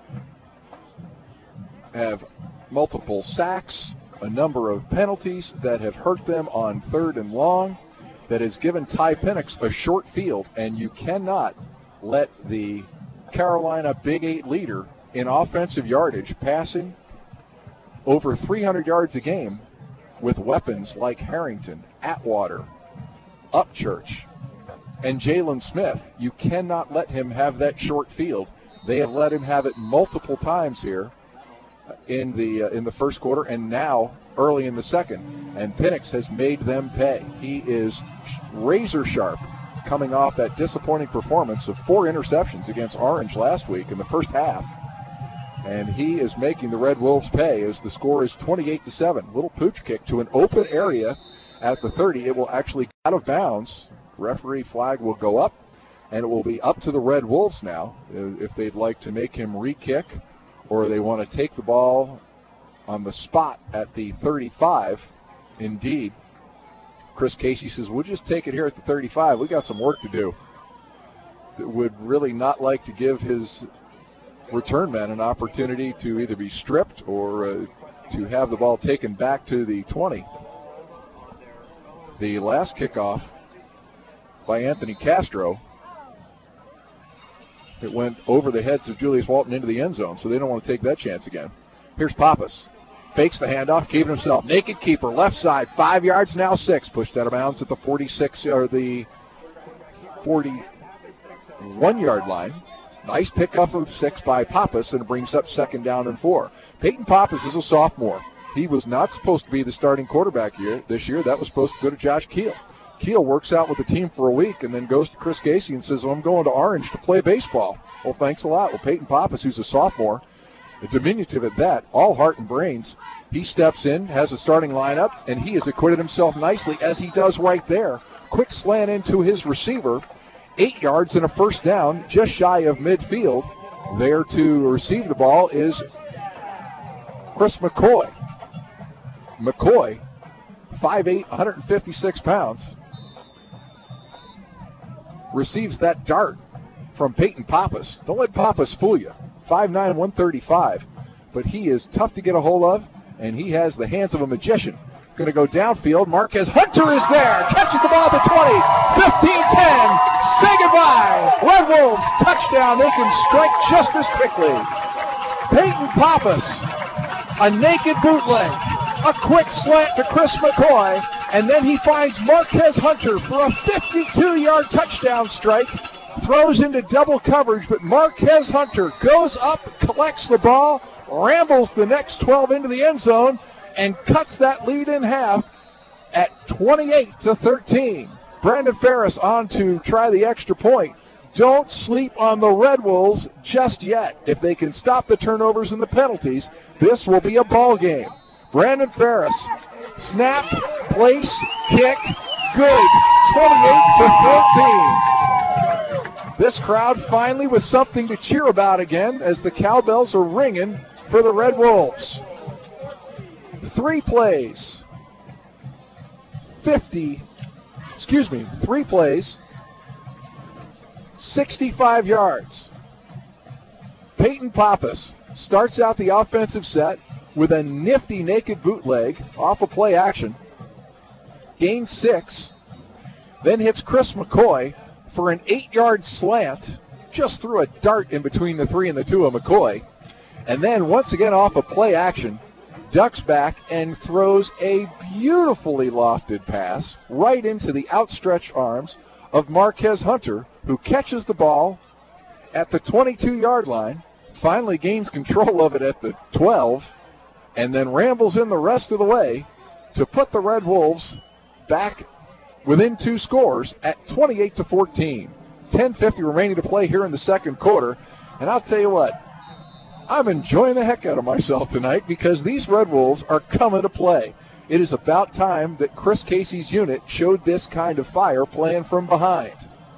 have multiple sacks, a number of penalties that have hurt them on 3rd and long, that has given Ty Penix a short field, and you cannot let the Carolina Big 8 leader in offensive yardage, passing over 300 yards a game with weapons like Harrington, Atwater, Upchurch, and Jalen Smith. You cannot let him have that short field. They have let him have it multiple times here in the first quarter and now early in the second. And Penix has made them pay. He is razor sharp, coming off that disappointing performance of 4 interceptions against Orange last week in the first half. And he is making the Red Wolves pay as the score is 28-7. Little pooch kick to an open area at the 30. It will actually go out of bounds. Referee flag will go up, And it will be up to the Red Wolves now if they'd like to make him re-kick or they want to take the ball on the spot at the 35. Indeed, Chris Casey says, we'll just take it here at the 35. We got some work to do. Would really not like to give his return man an opportunity to either be stripped or to have the ball taken back to the 20. The last kickoff by Anthony Castro, it went over the heads of Julius Walton into the end zone, so they don't want to take that chance again. Here's Pappas. Fakes the handoff, keeping himself. Naked keeper, left side, 5 yards, now 6. Pushed out of bounds at the 46 or the 41-yard line. Nice pickup of 6 by Pappas, and it brings up 2nd down and 4. Peyton Pappas is a sophomore. He was not supposed to be the starting quarterback this year. That was supposed to go to Josh Keel. Keel works out with the team for a week and then goes to Chris Casey and says, well, I'm going to Orange to play baseball. Well, thanks a lot. Well, Peyton Pappas, who's a sophomore, a diminutive at that, all heart and brains, he steps in, has a starting lineup, and he has acquitted himself nicely, as he does right there. Quick slant into his receiver, 8 yards and a 1st down, just shy of midfield. There to receive the ball is Chris McCoy. McCoy, 5'8", 156 pounds, receives that dart from Peyton Pappas. Don't let Pappas fool you. 5'9", 135. But he is tough to get a hold of, and he has the hands of a magician. Going to go downfield. Marquez Hunter is there. Catches the ball at the 20. 15-10. Say goodbye. Red Wolves, touchdown. They can strike just as quickly. Peyton Pappas, a naked bootleg. A quick slant to Chris McCoy, and then he finds Marquez Hunter for a 52-yard touchdown strike. Throws into double coverage, but Marquez Hunter goes up, collects the ball, rambles the next 12 into the end zone, and cuts that lead in half at 28-13. Brandon Ferris on to try the extra point. Don't sleep on the Red Wolves just yet. If they can stop the turnovers and the penalties, this will be a ball game. Brandon Ferris, snap, place, kick, good, 28-14. This crowd finally with something to cheer about again as the cowbells are ringing for the Red Wolves. 3 plays, 65 yards. Peyton Pappas starts out the offensive set with a nifty naked bootleg off of play action. Gains 6. Then hits Chris McCoy for an 8-yard slant. Just threw a dart in between the 3 and the 2 of McCoy. And then once again off of play action, ducks back and throws a beautifully lofted pass right into the outstretched arms of Marquez Hunter, who catches the ball at the 22-yard line, finally gains control of it at the 12, and then rambles in the rest of the way to put the Red Wolves back within 2 scores at 28-14. 10:50 remaining to play here in the second quarter. And I'll tell you what, I'm enjoying the heck out of myself tonight because these Red Wolves are coming to play. It is about time that Chris Casey's unit showed this kind of fire playing from behind.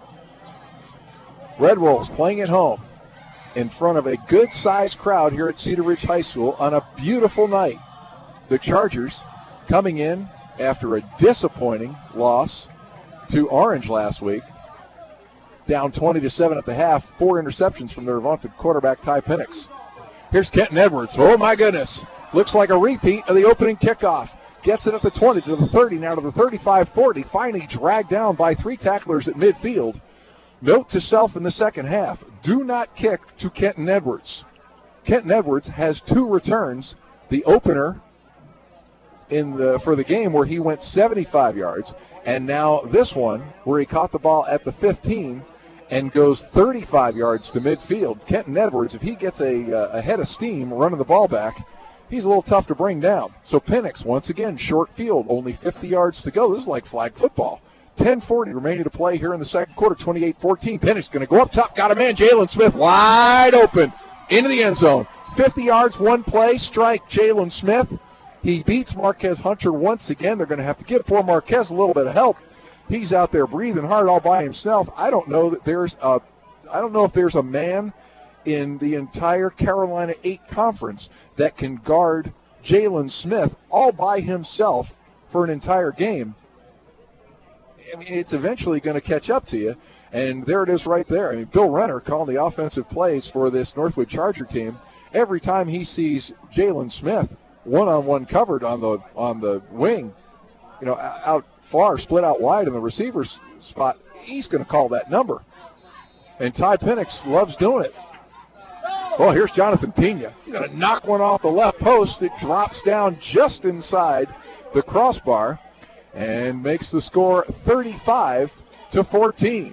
Red Wolves playing at home in front of a good-sized crowd here at Cedar Ridge High School on a beautiful night. The Chargers coming in after a disappointing loss to Orange last week, down 20-7 at the half, 4 interceptions from their vaunted quarterback Ty Penix. Here's Kenton Edwards. Oh my goodness. Looks like a repeat of the opening kickoff. Gets it at the 20 to the 30, now to the 35-40. Finally dragged down by 3 tacklers at midfield. Note to self in the second half, do not kick to Kenton Edwards. Kenton Edwards has 2 returns. The opener for the game where he went 75 yards, and now this one where he caught the ball at the 15 and goes 35 yards to midfield. Kenton Edwards, if he gets a head of steam running the ball back, he's a little tough to bring down. So Penix, once again, short field, only 50 yards to go. This is like flag football. 10:40 remaining to play here in the second quarter, 28-14. Penix going to go up top, got a man, Jalen Smith, wide open, into the end zone. 50 yards, 1 play, strike Jalen Smith. He beats Marquez Hunter once again. They're going to have to give poor Marquez a little bit of help He's out there breathing hard all by himself. I don't know if there's a man in the entire Carolina 8 conference that can guard Jalen Smith all by himself for an entire game. I mean, it's eventually going to catch up to you, and there it is right there. I mean, Bill Renner calling the offensive plays for this Northwood Charger team. Every time he sees Jalen Smith one-on-one covered on the wing, out far, split out wide in the receiver's spot, he's going to call that number. And Ty Penix loves doing it. Well, here's Jonathan Pena. He's going to knock one off the left post. It drops down just inside the crossbar and makes the score 35-14.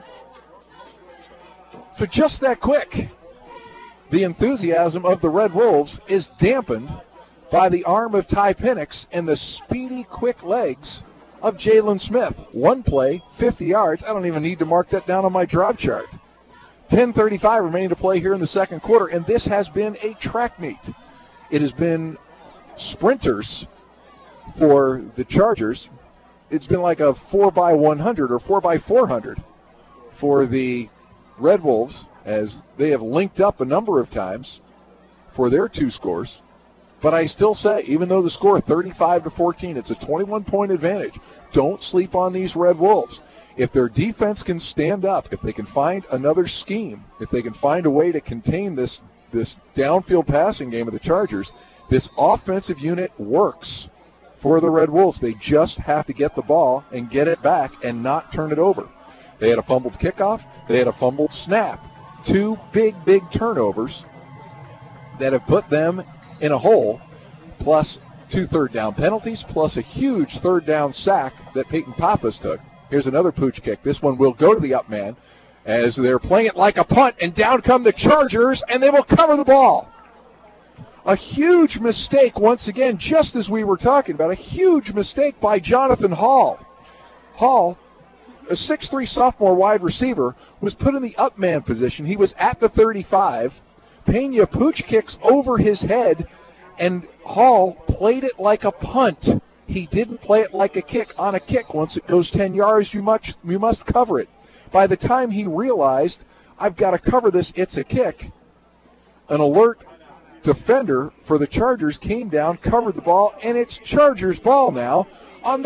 So just that quick, the enthusiasm of the Red Wolves is dampened by the arm of Ty Penix and the speedy, quick legs of Jalen Smith. One play, 50 yards. I don't even need to mark that down on my drop chart. 10:35 remaining to play here in the second quarter, and this has been a track meet. It has been sprinters for the Chargers. It's been like a 4x100 or 4x400 for the Red Wolves, as they have linked up a number of times for their two scores. But I still say, even though the score 35-14, it's a 21-point advantage. Don't sleep on these Red Wolves. If their defense can stand up, if they can find another scheme, if they can find a way to contain this downfield passing game of the Chargers, this offensive unit works for the Red Wolves. They just have to get the ball and get it back and not turn it over. They had a fumbled kickoff. They had a fumbled snap. Two big turnovers that have put them in a hole, plus 2 third-down penalties, plus a huge third-down sack that Peyton Pappas took. Here's another pooch kick. This one will go to the up man as they're playing it like a punt, and down come the Chargers, and they will cover the ball. A huge mistake once again, just as we were talking about, a huge mistake by Jonathan Hall. Hall, a 6'3 sophomore wide receiver, was put in the up man position. He was at the 35. Pena pooch kicks over his head, and Hall played it like a punt. He didn't play it like a kick. On a kick, once it goes 10 yards, you must cover it. By the time he realized, I've got to cover this, it's a kick, an alert defender for the Chargers came down, covered the ball, and it's Chargers ball now on the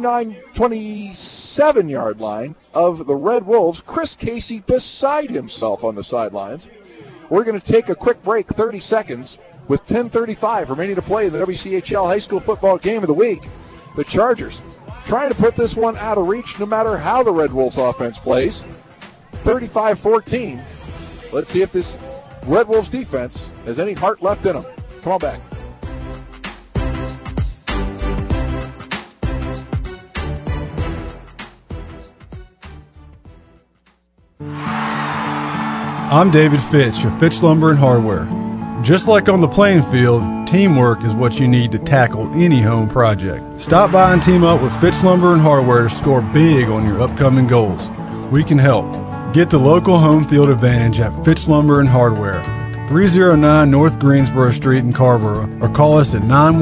27-yard line of the Red Wolves. Chris Casey beside himself on the sidelines. We're going to take a quick break, 30 seconds. With 10:35 remaining to play in the WCHL High School Football Game of the Week, the Chargers trying to put this one out of reach no matter how the Red Wolves offense plays. 35-14. Let's see if this Red Wolves defense has any heart left in them. Come on back. I'm David Fitch of Fitch Lumber and Hardware. Just like on the playing field, teamwork is what you need to tackle any home project. Stop by and team up with Fitch Lumber and Hardware to score big on your upcoming goals. We can help. Get the local home field advantage at Fitch Lumber and Hardware, 309 North Greensboro Street in Carrboro, or call us at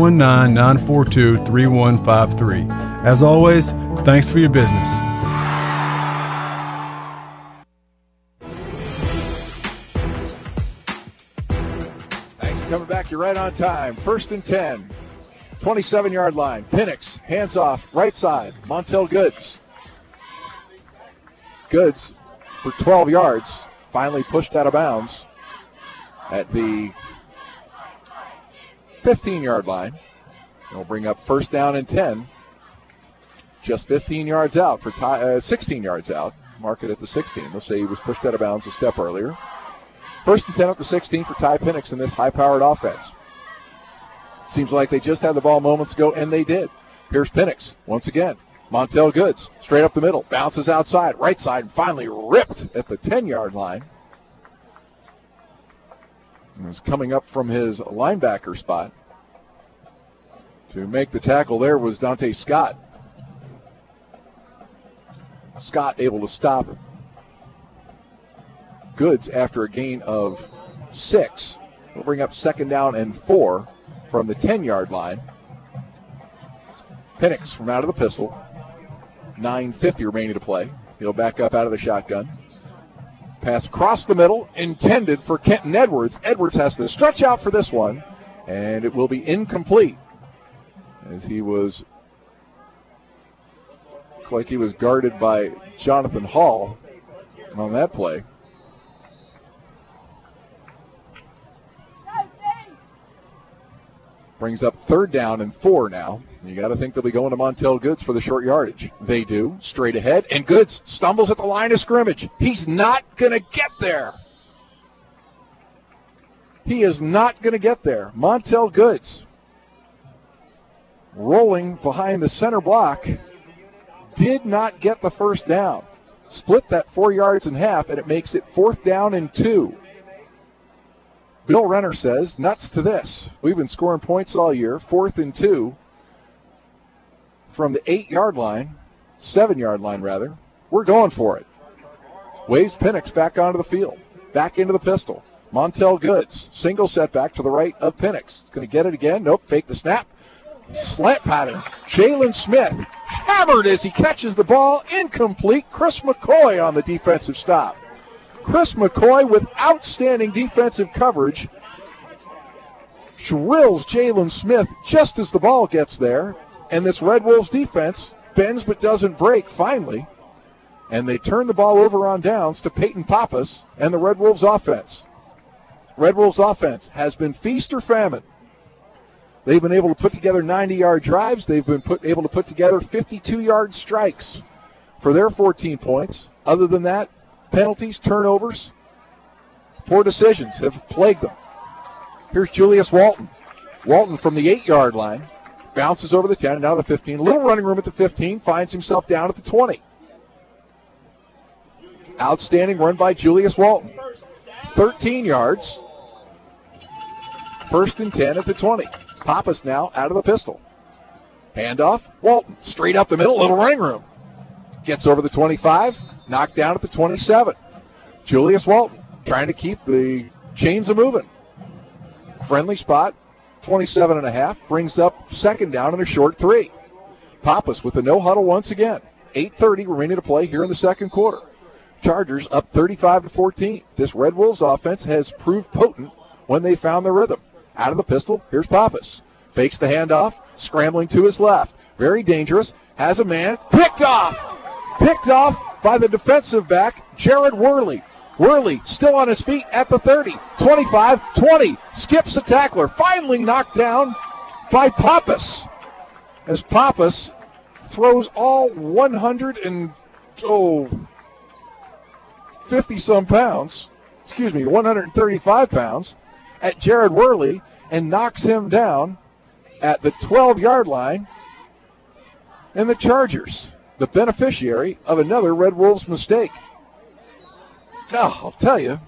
919-942-3153. As always, thanks for your business. Coming back, you're right on time. 1st and 10. 27-yard line. Penix, hands off, right side. Montel Goods. Goods for 12 yards. Finally pushed out of bounds at the 15-yard line. It'll bring up 1st down and 10. Just 15 yards out for 16 yards out. Mark it at the 16. Let's say he was pushed out of bounds a step earlier. 1st and 10 up to 16 for Ty Penix in this high-powered offense. Seems like they just had the ball moments ago, and they did. Here's Penix once again. Montel Goods straight up the middle. Bounces outside, right side, and finally ripped at the 10-yard line. And was coming up from his linebacker spot. To make the tackle there was Dante Scott. Scott able to stop Goods after a gain of 6. We'll bring up 2nd down and 4 from the 10-yard line. Penix from out of the pistol. 9:50 remaining to play. He'll back up out of the shotgun. Pass across the middle, intended for Kenton Edwards. Edwards has to stretch out for this one, and it will be incomplete as he was, looked like he was guarded by Jonathan Hall on that play. Brings up 3rd down and 4 now. You got to think they'll be going to Montel Goods for the short yardage. They do. Straight ahead. And Goods stumbles at the line of scrimmage. He's not going to get there. He is not going to get there. Montel Goods, rolling behind the center block, did not get the first down. Split that 4 yards in half, and it makes it 4th down and 2. Bill Renner says, nuts to this. We've been scoring points all year. 4th and 2 from the 8-yard line, 7-yard line rather. We're going for it. Waves Penix back onto the field. Back into the pistol. Montel Goods, single setback to the right of Penix. Going to get it again. Nope, fake the snap. Slant pattern. Jalen Smith hammered as he catches the ball. Incomplete. Chris McCoy on the defensive stop. Chris McCoy with outstanding defensive coverage drills Jalen Smith just as the ball gets there. And this Red Wolves defense bends but doesn't break finally. And they turn the ball over on downs to Peyton Pappas and the Red Wolves offense. Red Wolves offense has been feast or famine. They've been able to put together 90-yard drives. They've been able to put together 52-yard strikes for their 14 points. Other than that, penalties, turnovers, poor decisions have plagued them. Here's Julius Walton. Walton from the 8-yard line bounces over the 10 and now the 15. Little running room at the 15, finds himself down at the 20. Outstanding run by Julius Walton. 13 yards. 1st and 10 at the 20. Pappas now out of the pistol. Handoff. Walton straight up the middle. Little running room. Gets over the 25. Knocked down at the 27. Julius Walton trying to keep the chains a-moving. Friendly spot. 27.5. Brings up 2nd down and a short 3. Pappas with the no huddle once again. 8:30 remaining to play here in the 2nd quarter. Chargers up 35-14. This Red Wolves offense has proved potent when they found their rhythm. Out of the pistol, here's Pappas. Fakes the handoff, scrambling to his left. Very dangerous. Has a man. Picked off! Picked off by the defensive back, Jared Worley. Worley still on his feet at the 30. 25, 20. Skips a tackler. Finally knocked down by Pappas. As Pappas throws all 135 pounds at Jared Worley and knocks him down at the 12-yard line. And the Chargers, the beneficiary of another Red Wolves mistake. Oh, I'll tell you,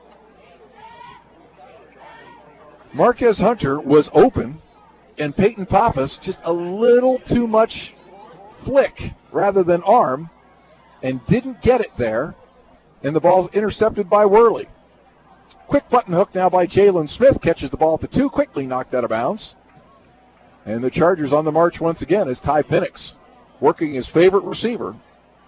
Marquez Hunter was open, and Peyton Pappas just a little too much flick rather than arm, and didn't get it there, and the ball's intercepted by Worley. Quick button hook now by Jalen Smith, catches the ball at the 2, quickly knocked out of bounds. And the Chargers on the march once again is Ty Penix, working his favorite receiver.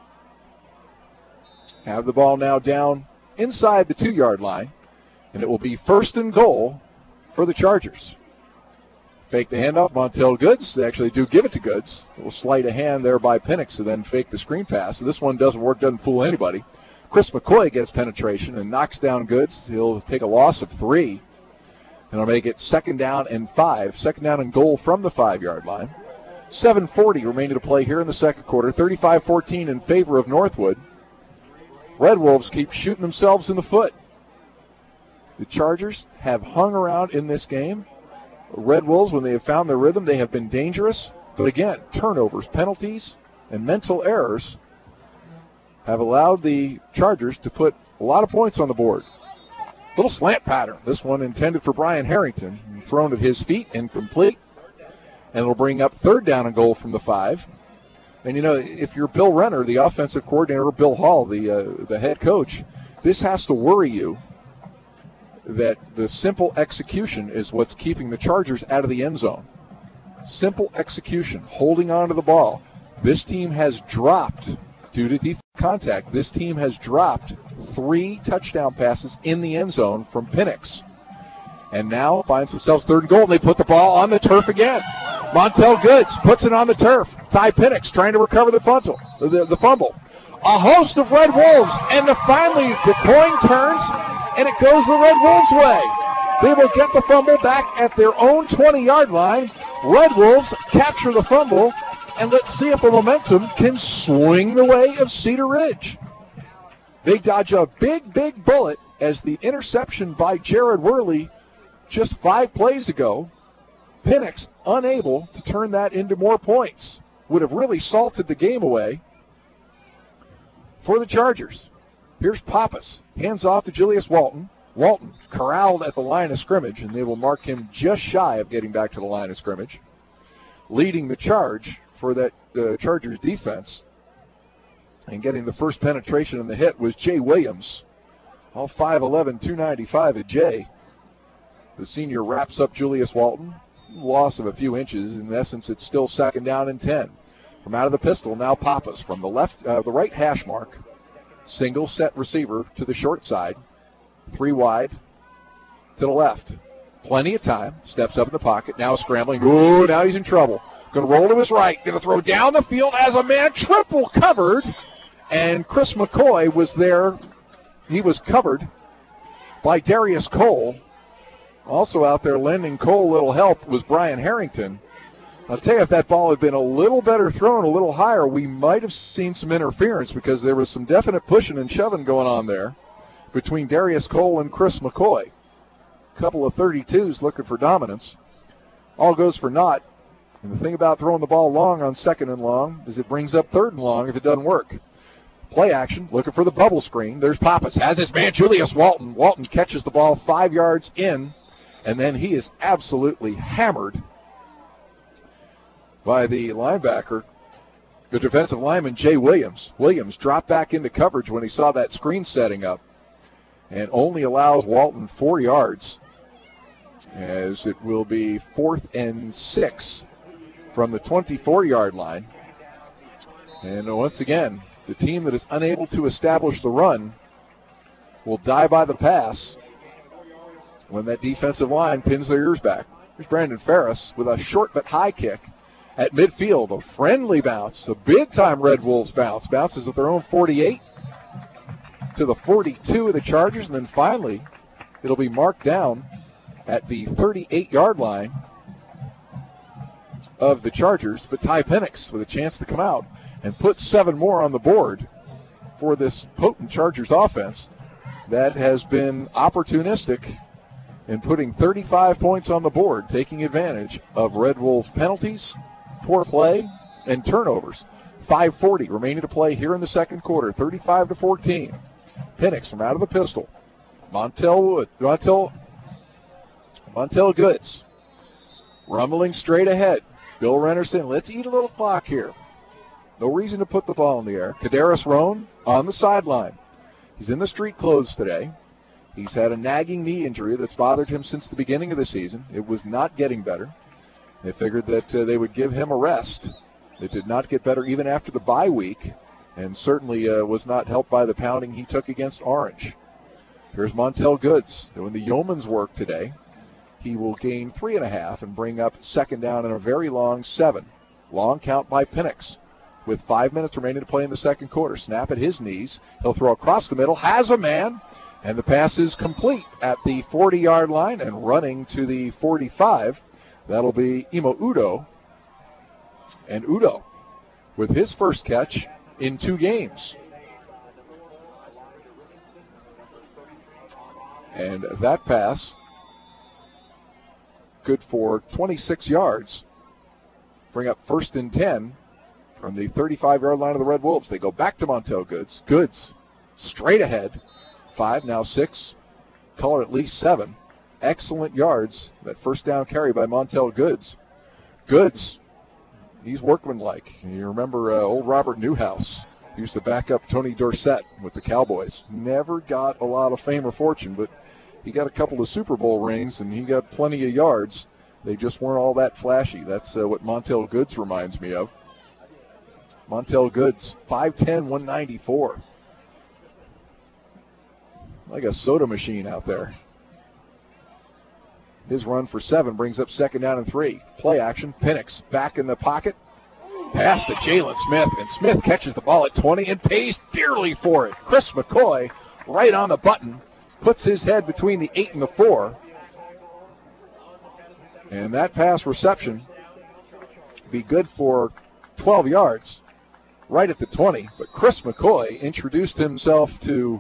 Have the ball now down inside the 2-yard line, and it will be 1st and goal for the Chargers. Fake the handoff, Montel Goods. They actually do give it to Goods. A little sleight of hand there by Penix, and then fake the screen pass. So this one doesn't work, doesn't fool anybody. Chris McCoy gets penetration and knocks down Goods. He'll take a loss of 3, and he'll make it 2nd down and 5. 2nd down and goal from the 5-yard line. 7:40 remaining to play here in the 2nd quarter. 35-14 in favor of Northwood. Red Wolves keep shooting themselves in the foot. The Chargers have hung around in this game. Red Wolves, when they have found their rhythm, they have been dangerous. But again, turnovers, penalties, and mental errors have allowed the Chargers to put a lot of points on the board. Little slant pattern. This one intended for Brian Harrington. Thrown at his feet, incomplete. And it'll bring up 3rd down and goal from the 5. And, you know, if you're Bill Renner, the offensive coordinator, or Bill Hall, the head coach, this has to worry you that the simple execution is what's keeping the Chargers out of the end zone. Simple execution, holding on to the ball, This team has dropped, due to defensive contact, this team has dropped 3 touchdown passes in the end zone from Penix. And now finds themselves third and goal, and they put the ball on the turf again. Montel Goods puts it on the turf. Ty Penix trying to recover the fumble. A host of Red Wolves, and finally the coin turns, and it goes the Red Wolves' way. They will get the fumble back at their own 20-yard line. Red Wolves capture the fumble, and let's see if the momentum can swing the way of Cedar Ridge. They dodge a big, big bullet as the interception by Jared Worley just 5 plays ago. Penix unable to turn that into more points. Would have really salted the game away for the Chargers. Here's Pappas. Hands off to Julius Walton. Walton corralled at the line of scrimmage, and they will mark him just shy of getting back to the line of scrimmage. Leading the charge for that Chargers defense and getting the first penetration in the hit was Jay Williams. All 5'11", 295 at Jay. The senior wraps up Julius Walton. Loss of a few inches. In essence, it's still 2nd down and 10. From out of the pistol, now Pappas from the right hash mark. Single set receiver to the short side. 3 wide to the left. Plenty of time. Steps up in the pocket. Now scrambling. Ooh, now he's in trouble. Going to roll to his right. Going to throw down the field as a man triple covered. And Chris McCoy was there. He was covered by Darius Cole. Also out there lending Cole a little help was Brian Harrington. I'll tell you, if that ball had been a little better thrown, a little higher, we might have seen some interference because there was some definite pushing and shoving going on there between Darius Cole and Chris McCoy. A couple of 32s looking for dominance. All goes for naught. And the thing about throwing the ball long on 2nd and long is it brings up 3rd and long if it doesn't work. Play action, looking for the bubble screen. There's Pappas. Has his man Julius Walton. Walton catches the ball 5 yards in, and then he is absolutely hammered by the linebacker, the defensive lineman, Jay Williams. Williams dropped back into coverage when he saw that screen setting up and only allows Walton 4 yards, as it will be 4th and 6 from the 24-yard line. And once again, the team that is unable to establish the run will die by the pass when that defensive line pins their ears back. Here's Brandon Ferris with a short but high kick at midfield. A friendly bounce, a big-time Red Wolves bounce. Bounces at their own 48 to the 42 of the Chargers, and then finally it'll be marked down at the 38-yard line of the Chargers. But Ty Penix with a chance to come out and put 7 more on the board for this potent Chargers offense that has been opportunistic in putting 35 points on the board, taking advantage of Red Wolves penalties, poor play, and turnovers. 5:40 remaining to play here in the second quarter, 35-14. Penix from out of the pistol. Montel Goods rumbling straight ahead. Bill Rennerson, let's eat a little clock here. No reason to put the ball in the air. Kadarius Roan on the sideline. He's in the street clothes today. He's had a nagging knee injury that's bothered him since the beginning of the season. It was not getting better. They figured that they would give him a rest. It did not get better even after the bye week, and certainly was not helped by the pounding he took against Orange. Here's Montel Goods doing the yeoman's work today. He will gain 3.5 and bring up 2nd down and a very long 7. Long count by Penix with 5 minutes remaining to play in the second quarter. Snap at his knees. He'll throw across the middle. Has a man. And the pass is complete at the 40-yard line and running to the 45. That'll be Imo Udo. And Udo with his first catch in 2 games. And that pass good for 26 yards. Bring up 1st and 10 from the 35-yard line of the Red Wolves. They go back to Montel Goods. Goods straight ahead. 5, now 6. Call it at least 7. Excellent yards. That first down carry by Montel Goods. Goods, he's workmanlike. You remember old Robert Newhouse used to back up Tony Dorsett with the Cowboys. Never got a lot of fame or fortune, but he got a couple of Super Bowl rings, and he got plenty of yards. They just weren't all that flashy. That's what Montel Goods reminds me of. Montel Goods, 5'10", 194. Like a soda machine out there. His run for 7 brings up 2nd down and 3. Play action. Penix back in the pocket. Pass to Jalen Smith, and Smith catches the ball at 20 and pays dearly for it. Chris McCoy right on the button, puts his head between the 8 and the 4. And that pass reception be good for 12 yards right at the 20. But Chris McCoy introduced himself to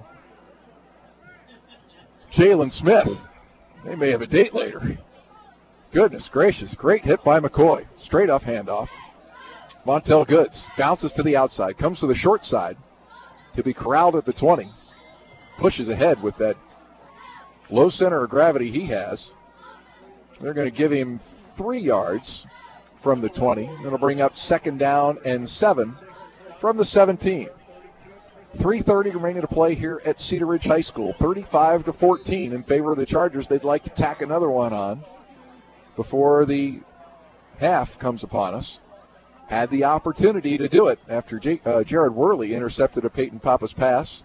Jalen Smith. They may have a date later. Goodness gracious. Great hit by McCoy. Straight up handoff. Montel Goods bounces to the outside, comes to the short side. He'll be corralled at the 20. Pushes ahead with that low center of gravity he has. They're going to give him 3 yards from the 20. That'll bring up 2nd down and 7 from the 17. 3:30 remaining to play here at Cedar Ridge High School. 35-14 in favor of the Chargers. They'd like to tack another one on before the half comes upon us. Had the opportunity to do it after Jared Worley intercepted a Peyton Pappas pass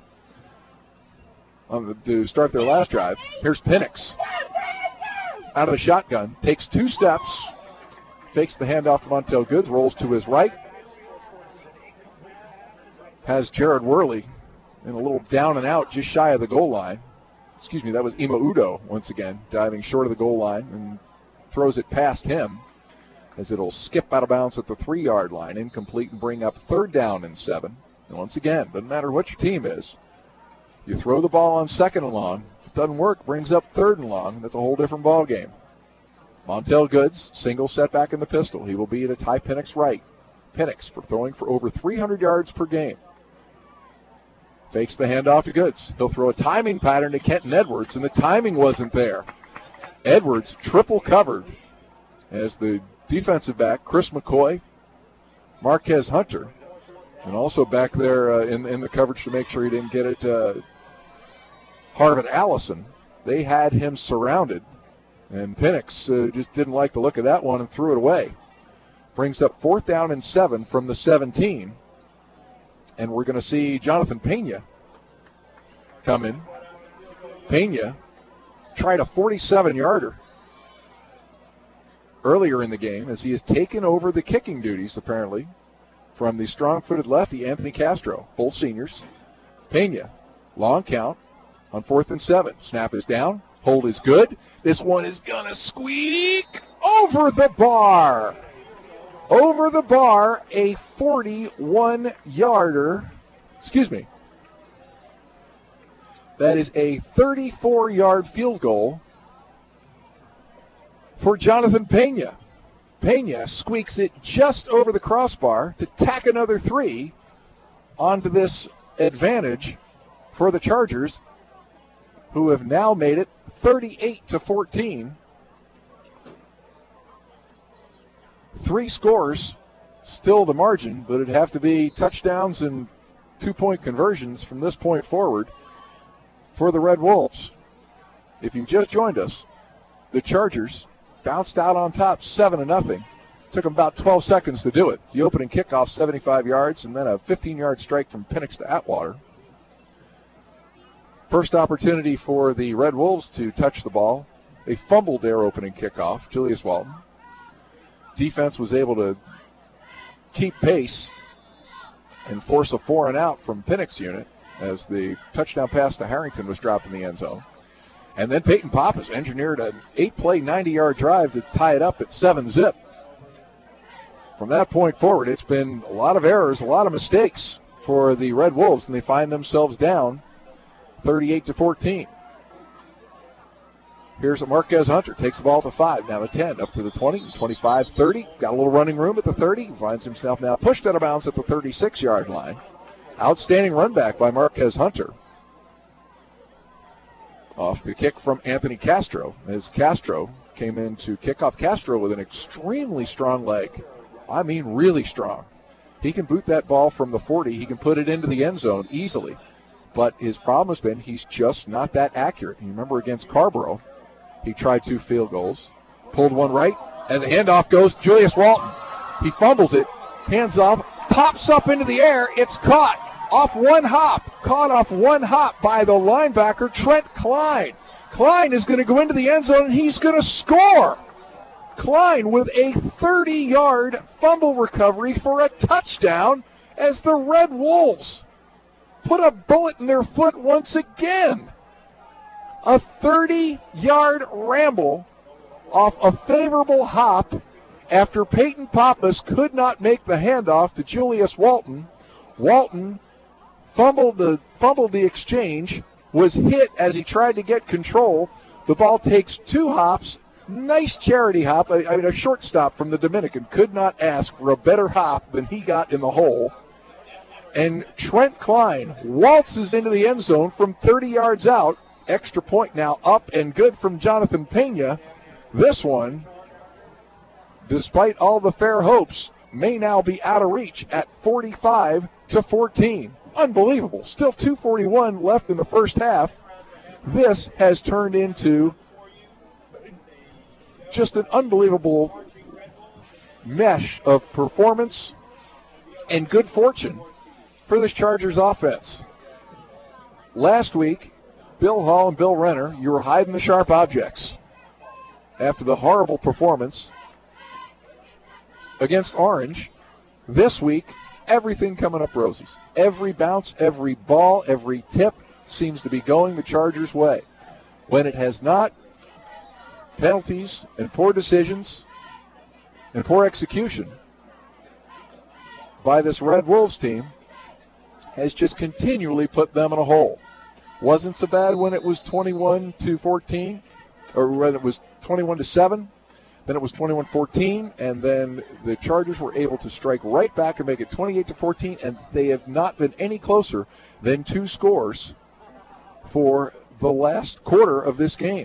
to start their last drive. Here's Penix out of the shotgun, takes 2 steps, fakes the handoff to Montel Goods, rolls to his right. Has Jared Worley in a little down and out just shy of the goal line. Excuse me, that was Ima Udo once again, diving short of the goal line and throws it past him as it'll skip out of bounds at the 3-yard line, incomplete, and bring up 3rd down and 7. And once again, doesn't matter what your team is. You throw the ball on 2nd and long. If it doesn't work, brings up 3rd and long. That's a whole different ball game. Montel Goods, single setback in the pistol. He will be to Ty Penix right. Penix for throwing for over 300 yards per game. Fakes the handoff to Goods. He'll throw a timing pattern to Kenton Edwards, and the timing wasn't there. Edwards triple covered as the defensive back, Chris McCoy, Marquez Hunter, and also back there in the coverage to make sure he didn't get it, Harvin Allison. They had him surrounded, and Penix just didn't like the look of that one and threw it away. Brings up 4th down and 7 from the 17. And we're going to see Jonathan Pena come in. Pena tried a 47-yarder earlier in the game as he has taken over the kicking duties, apparently, from the strong-footed lefty, Anthony Castro. Both seniors. Pena, long count on 4th and 7. Snap is down. Hold is good. This one is going to squeak over the bar. Over the bar, a 41-yarder. Excuse me. That is a 34-yard field goal for Jonathan Pena. Pena squeaks it just over the crossbar to tack another 3 onto this advantage for the Chargers, who have now made it 38-14. 3 scores, still the margin, but it'd have to be touchdowns and 2-point conversions from this point forward for the Red Wolves. If you just joined us, the Chargers bounced out on top 7-0. Took them about 12 seconds to do it. The opening kickoff, 75 yards, and then a 15-yard strike from Penix to Atwater. First opportunity for the Red Wolves to touch the ball. They fumbled their opening kickoff, Julius Walton. Defense was able to keep pace and force a 4-and-out from Penix unit as the touchdown pass to Harrington was dropped in the end zone. And then Peyton Pappas engineered an 8-play, 90-yard drive to tie it up at 7-zip. From that point forward, it's been a lot of errors, a lot of mistakes for the Red Wolves, and they find themselves down 38-14. Here's a Marquez Hunter. Takes the ball at the 5, now the 10, up to the 20, 25, 30. Got a little running room at the 30. Finds himself now pushed out of bounds at the 36-yard line. Outstanding run back by Marquez Hunter. Off the kick from Anthony Castro, as Castro came in to kick off. Castro with an extremely strong leg. I mean really strong. He can boot that ball from the 40. He can put it into the end zone easily. But his problem has been he's just not that accurate. You remember against Carborough, he tried 2 field goals, pulled one right. As a handoff goes, Julius Walton. He fumbles it, hands off, pops up into the air. It's caught off one hop. Caught off one hop by the linebacker, Trent Klein. Klein is going to go into the end zone, and he's going to score. Klein with a 30-yard fumble recovery for a touchdown as the Red Wolves put a bullet in their foot once again. A 30-yard ramble off a favorable hop after Peyton Pappas could not make the handoff to Julius Walton. Walton fumbled the exchange, was hit as he tried to get control. The ball takes 2 hops. Nice charity hop. A shortstop from the Dominican could not ask for a better hop than he got in the hole. And Trent Klein waltzes into the end zone from 30 yards out. Extra point now up and good from Jonathan Pena. This one, despite all the fair hopes, may now be out of reach at 45-14. Unbelievable. Still 2:41 left in the first half. This has turned into just an unbelievable mesh of performance and good fortune for this Chargers offense. Last week, Bill Hall and Bill Renner, you were hiding the sharp objects after the horrible performance against Orange. This week, everything coming up roses. Every bounce, every ball, every tip seems to be going the Chargers' way. When it has not, penalties and poor decisions and poor execution by this Red Wolves team has just continually put them in a hole. Wasn't so bad when it was 21-14, or when it was 21-7. Then it was 21-14, and then the Chargers were able to strike right back and make it 28-14, and they have not been any closer than 2 scores for the last quarter of this game.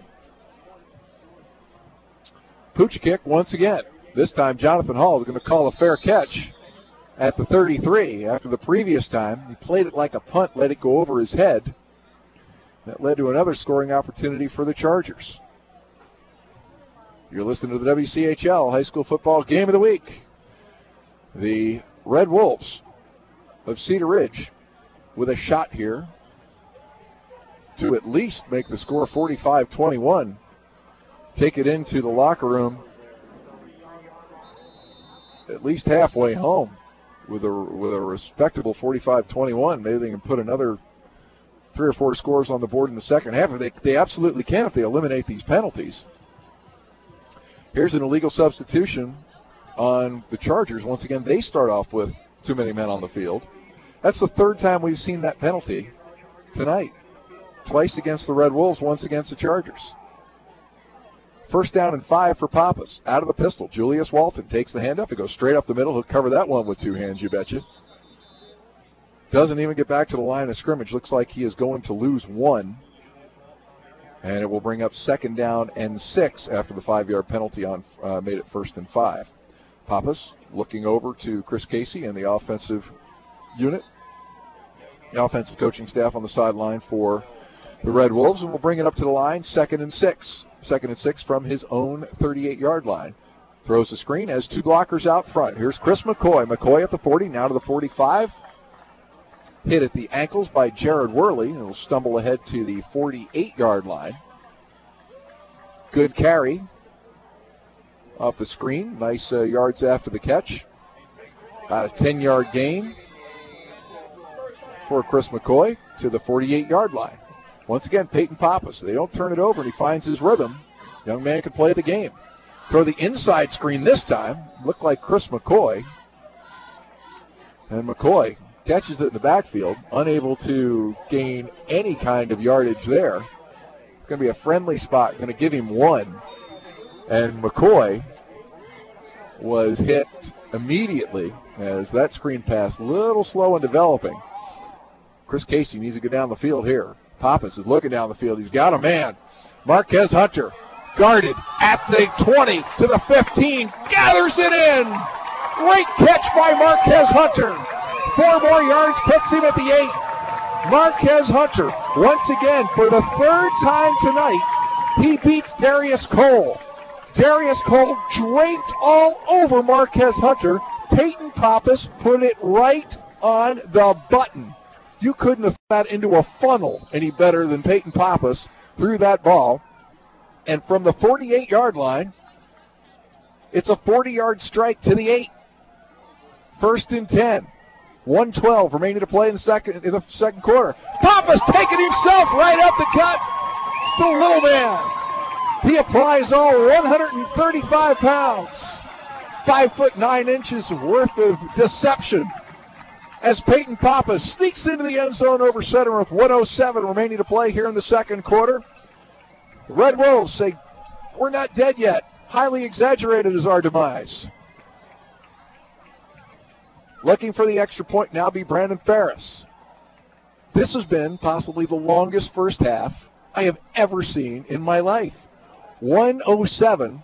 Pooch kick once again. This time Jonathan Hall is going to call a fair catch at the 33. After the previous time, he played it like a punt, let it go over his head. That led to another scoring opportunity for the Chargers. You're listening to the WCHL High School Football Game of the Week. The Red Wolves of Cedar Ridge with a shot here to at least make the score 45-21. Take it into the locker room at least halfway home with a respectable 45-21. Maybe they can put another 3 or 4 scores on the board in the second half. They absolutely can if they eliminate these penalties. Here's an illegal substitution on the Chargers. Once again, they start off with too many men on the field. That's the 3rd time we've seen that penalty tonight. Twice against the Red Wolves, once against the Chargers. 1st down and 5 for Pappas. Out of the pistol, Julius Walton takes the handoff. It goes straight up the middle. He'll cover that one with 2 hands, you betcha. Doesn't even get back to the line of scrimmage. Looks like he is going to lose 1. And it will bring up 2nd down and 6 after the 5-yard penalty on made it 1st and 5. Pappas looking over to Chris Casey and the offensive unit. The offensive coaching staff on the sideline for the Red Wolves, and will bring it up to the line, 2nd and 6. 2nd and 6 from his own 38-yard line. Throws the screen, has 2 blockers out front. Here's Chris McCoy. McCoy at the 40, now to the 45. Hit at the ankles by Jared Worley, and will stumble ahead to the 48-yard line. Good carry off the screen. Nice yards after the catch. About a 10-yard gain for Chris McCoy to the 48-yard line. Once again, Peyton Pappas. They don't turn it over, and he finds his rhythm. Young man can play the game. Throw the inside screen this time. Looked like Chris McCoy. And McCoy catches it in the backfield, unable to gain any kind of yardage there. It's going to be a friendly spot. Going to give him 1. And McCoy was hit immediately as that screen pass a little slow in developing. Chris Casey needs to go down the field here. Pappas is looking down the field. He's got a man. Marquez Hunter guarded at the 20 to the 15. Gathers it in. Great catch by Marquez Hunter. 4 more yards, puts him at the 8. Marquez Hunter, once again, for the 3rd time tonight, he beats Darius Cole. Darius Cole draped all over Marquez Hunter. Peyton Pappas put it right on the button. You couldn't have thrown that into a funnel any better than Peyton Pappas threw that ball. And from the 48-yard line, it's a 40-yard strike to the 8. 1st and 10. 1:12 remaining to play in the second quarter. Pappas taking himself right up the gut. The little man. He applies all 135 pounds. 5'9" worth of deception. As Peyton Pappas sneaks into the end zone over center with 1:07 remaining to play here in the second quarter. The Red Wolves say, we're not dead yet. Highly exaggerated is our demise. Looking for the extra point now be Brandon Ferris. This has been possibly the longest first half I have ever seen in my life. 1:07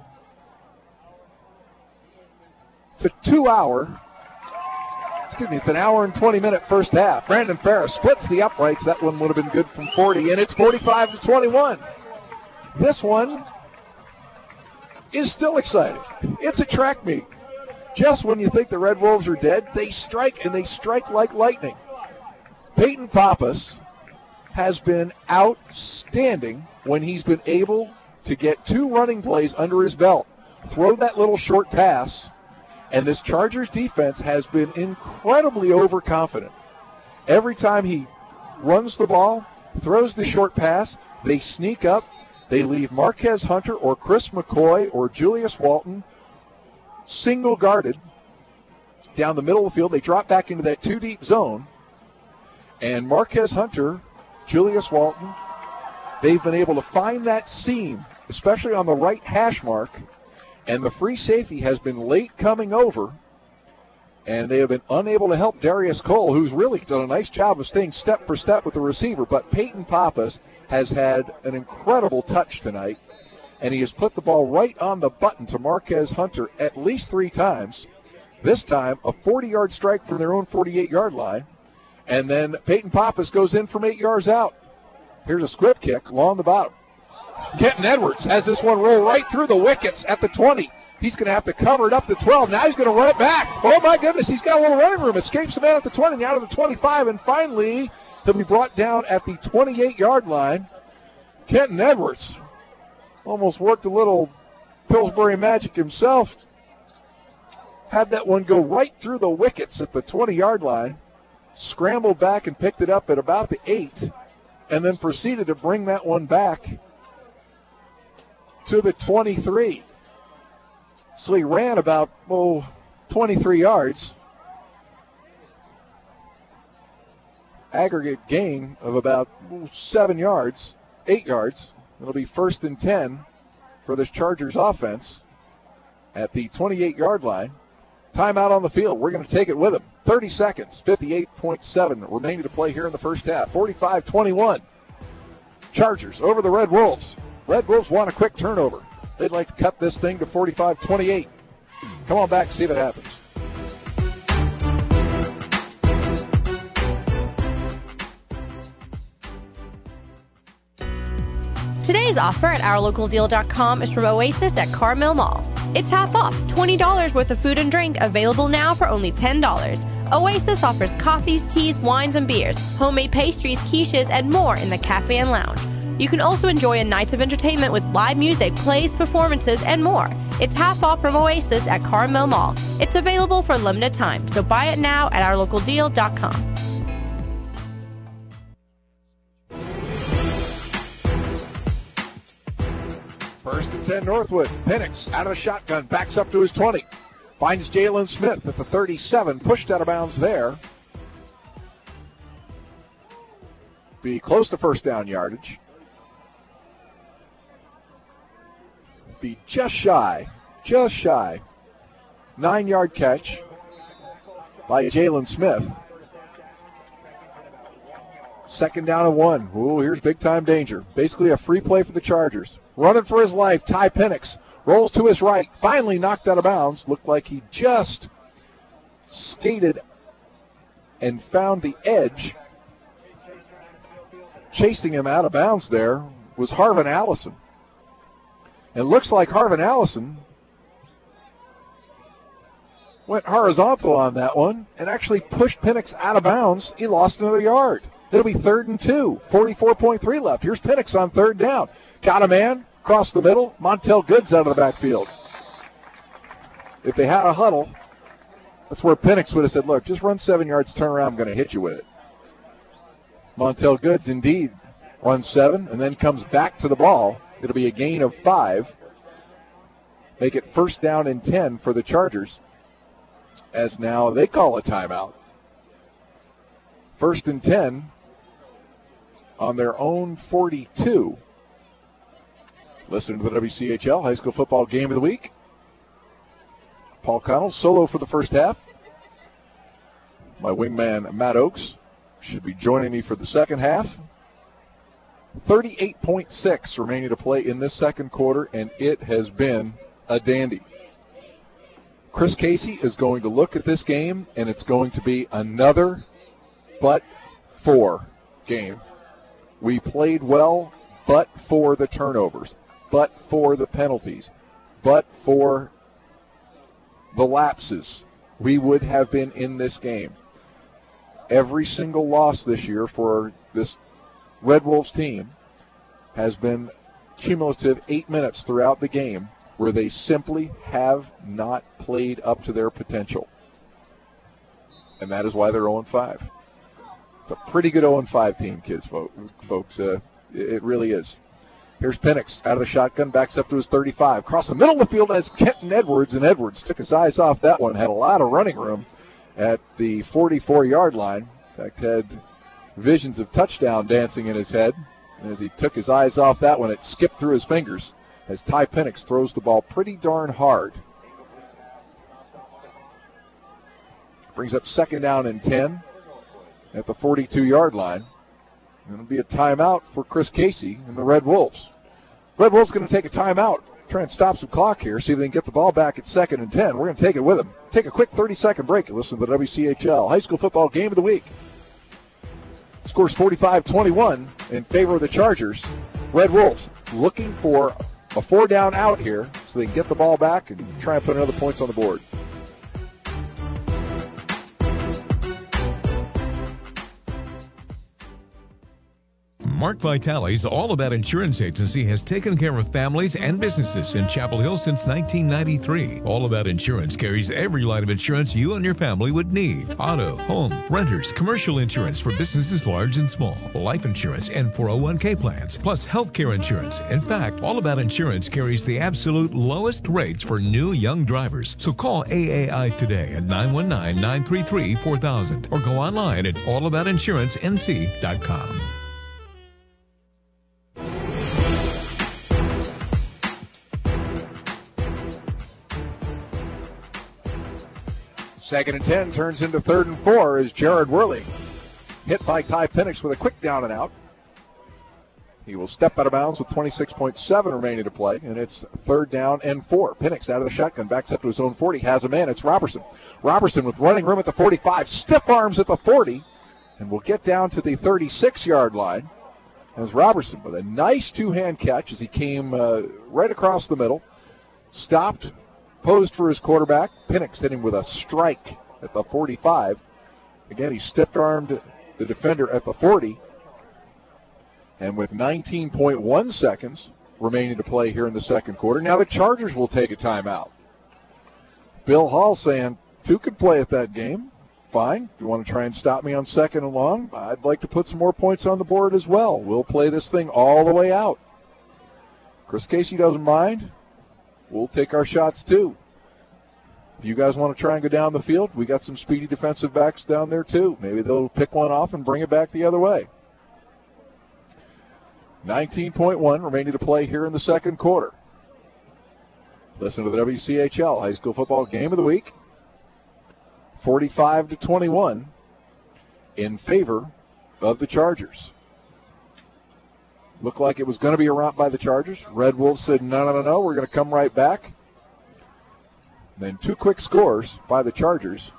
to 2 hour. It's an hour and 20-minute first half. Brandon Ferris splits the uprights. That one would have been good from 40, and it's 45-21. This one is still exciting. It's a track meet. Just when you think the Red Wolves are dead, they strike, and they strike like lightning. Peyton Pappas has been outstanding when he's been able to get 2 running plays under his belt, throw that little short pass, and this Chargers defense has been incredibly overconfident. Every time he runs the ball, throws the short pass, they sneak up, they leave Marquez Hunter or Chris McCoy or Julius Walton single guarded down the middle of the field. They drop back into that 2-deep zone, and Marquez Hunter, Julius Walton, they've been able to find that seam, especially on the right hash mark, and the free safety has been late coming over, and they have been unable to help Darius Cole, who's really done a nice job of staying step for step with the receiver. But Peyton Pappas has had an incredible touch tonight, and he has put the ball right on the button to Marquez Hunter at least 3 times. This time, a 40-yard strike from their own 48-yard line, and then Peyton Pappas goes in from 8 yards out. Here's a squib kick along the bottom. Kenton Edwards has this one roll right through the wickets at the 20. He's going to have to cover it up to 12. Now he's going to run it back. Oh, my goodness, he's got a little running room. Escapes the man at the 20, now to the 25, and finally he'll be brought down at the 28-yard line. Kenton Edwards almost worked a little Pillsbury magic himself. Had that one go right through the wickets at the 20-yard line. Scrambled back and picked it up at about the 8, and then proceeded to bring that one back to the 23. So he ran about 23 yards. Aggregate gain of about 7 yards, 8 yards. It'll be 1st and 10 for this Chargers offense at the 28-yard line. Timeout on the field. We're going to take it with him. 30 seconds, 58.7 remaining to play here in the first half. 45-21. Chargers over the Red Wolves. Red Wolves want a quick turnover. They'd like to cut this thing to 45-28. Come on back and see if it happens. Today's offer at OurLocalDeal.com is from Oasis at Carmel Mall. It's half off, $20 worth of food and drink available now for only $10. Oasis offers coffees, teas, wines, and beers, homemade pastries, quiches, and more in the cafe and lounge. You can also enjoy a night of entertainment with live music, plays, performances, and more. It's half off from Oasis at Carmel Mall. It's available for a limited time, so buy it now at OurLocalDeal.com. First and 10 Northwood. Penix out of the shotgun, backs up to his 20. Finds Jalen Smith at the 37, pushed out of bounds there. Be close to first down yardage. Be just shy. 9-yard catch by Jalen Smith. Second down and 1. Ooh, here's big-time danger. Basically a free play for the Chargers. Running for his life, Ty Penix rolls to his right. Finally knocked out of bounds. Looked like he just skated and found the edge. Chasing him out of bounds there was Harvin Allison. It looks like Harvin Allison went horizontal on that one and actually pushed Penix out of bounds. He lost another yard. It'll be 3rd and 2, 44.3 left. Here's Penix on 3rd down. Got a man, across the middle. Montel Goods out of the backfield. If they had a huddle, that's where Penix would have said, look, just run 7 yards, turn around, I'm going to hit you with it. Montel Goods indeed runs 7 and then comes back to the ball. It'll be a gain of 5. Make it 1st down and 10 for the Chargers, as now they call a timeout. 1st and 10 on their own 42. Listen to the WCHL High School Football Game of the Week. Paul Connell solo for the first half. My wingman, Matt Oakes, should be joining me for the second half. 38.6 remaining to play in this second quarter, and it has been a dandy. Chris Casey is going to look at this game, and it's going to be another but-for game. We played well, but for the turnovers, but for the penalties, but for the lapses, we would have been in this game. Every single loss this year for this Red Wolves team has been cumulative 8 minutes throughout the game where they simply have not played up to their potential. And that is why they're 0-5. It's a pretty good 0-5 team, kids, folks. It really is. Here's Penix out of the shotgun, backs up to his 35. Across the middle of the field as Kenton Edwards, and Edwards took his eyes off that one. Had a lot of running room at the 44-yard line. In fact, had visions of touchdown dancing in his head. And as he took his eyes off that one, it skipped through his fingers as Ty Penix throws the ball pretty darn hard. Brings up 2nd down and 10 at the 42-yard line. It'll be a timeout for Chris Casey and the Red Wolves. Red Wolves going to take a timeout, try and stop some clock here, see if they can get the ball back at 2nd and 10. We're going to take it with them. Take a quick 30-second break and listen to the WCHL High School Football Game of the Week. Scores 45-21 in favor of the Chargers. Red Wolves looking for a 4-down out here so they can get the ball back and try and put another points on the board. Mark Vitale's All About Insurance Agency has taken care of families and businesses in Chapel Hill since 1993. All About Insurance carries every line of insurance you and your family would need. Auto, home, renters, commercial insurance for businesses large and small, life insurance, and 401k plans, plus healthcare insurance. In fact, All About Insurance carries the absolute lowest rates for new young drivers. So call AAI today at 919-933-4000 or go online at allaboutinsurancenc.com. Second and 10 turns into 3rd and 4 as Jared Worley hit by Ty Penix with a quick down and out. He will step out of bounds with 26.7 remaining to play, and it's 3rd down and 4. Penix out of the shotgun, backs up to his own 40, has a man. It's Robertson. Robertson with running room at the 45, stiff arms at the 40, and will get down to the 36-yard line. As Robertson with a nice two-hand catch as he came right across the middle, stopped, posed for his quarterback. Penix hit him with a strike at the 45. Again, he stiff-armed the defender at the 40. And with 19.1 seconds remaining to play here in the second quarter, now the Chargers will take a timeout. Bill Hall saying, 2 could play at that game. Fine. If you want to try and stop me on 2nd and long, I'd like to put some more points on the board as well. We'll play this thing all the way out. Chris Casey doesn't mind. We'll take our shots too. If you guys want to try and go down the field, we got some speedy defensive backs down there too. Maybe they'll pick one off and bring it back the other way. 19.1 remaining to play here in the second quarter. Listen to the WCHL High School Football Game of the Week. 45-21 in favor of the Chargers. Looked like it was going to be a romp by the Chargers. Red Wolves said, no, we're going to come right back. And then 2 quick scores by the Chargers.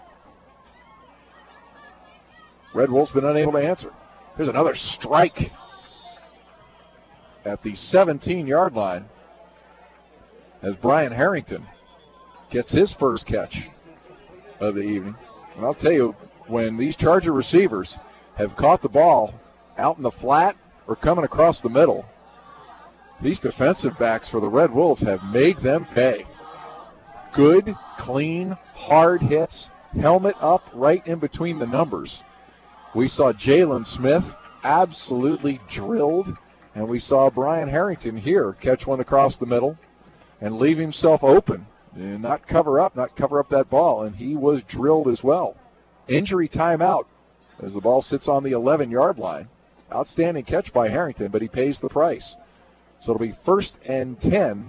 Red Wolves been unable to answer. Here's another strike at the 17-yard line as Brian Harrington gets his first catch of the evening. And I'll tell you, when these Charger receivers have caught the ball out in the flat or coming across the middle, these defensive backs for the Red Wolves have made them pay. Good, clean, hard hits, helmet up right in between the numbers. We saw Jalen Smith absolutely drilled, and we saw Brian Harrington here catch one across the middle and leave himself open and not cover up that ball, and he was drilled as well. Injury timeout as the ball sits on the 11-yard line. Outstanding catch by Harrington, but he pays the price. So it'll be 1st and 10. And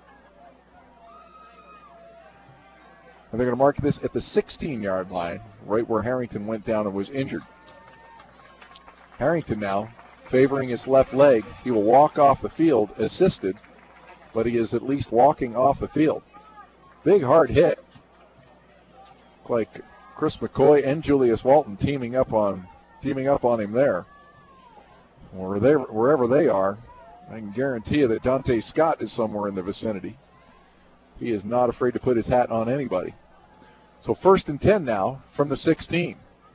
they're going to mark this at the 16-yard line, right where Harrington went down and was injured. Harrington now favoring his left leg. He will walk off the field assisted, but he is at least walking off the field. Big hard hit. Looks like Chris McCoy and Julius Walton teaming up on him there. Or wherever they are, I can guarantee you that Dante Scott is somewhere in the vicinity. He is not afraid to put his hat on anybody. So 1st and 10 now from the 16.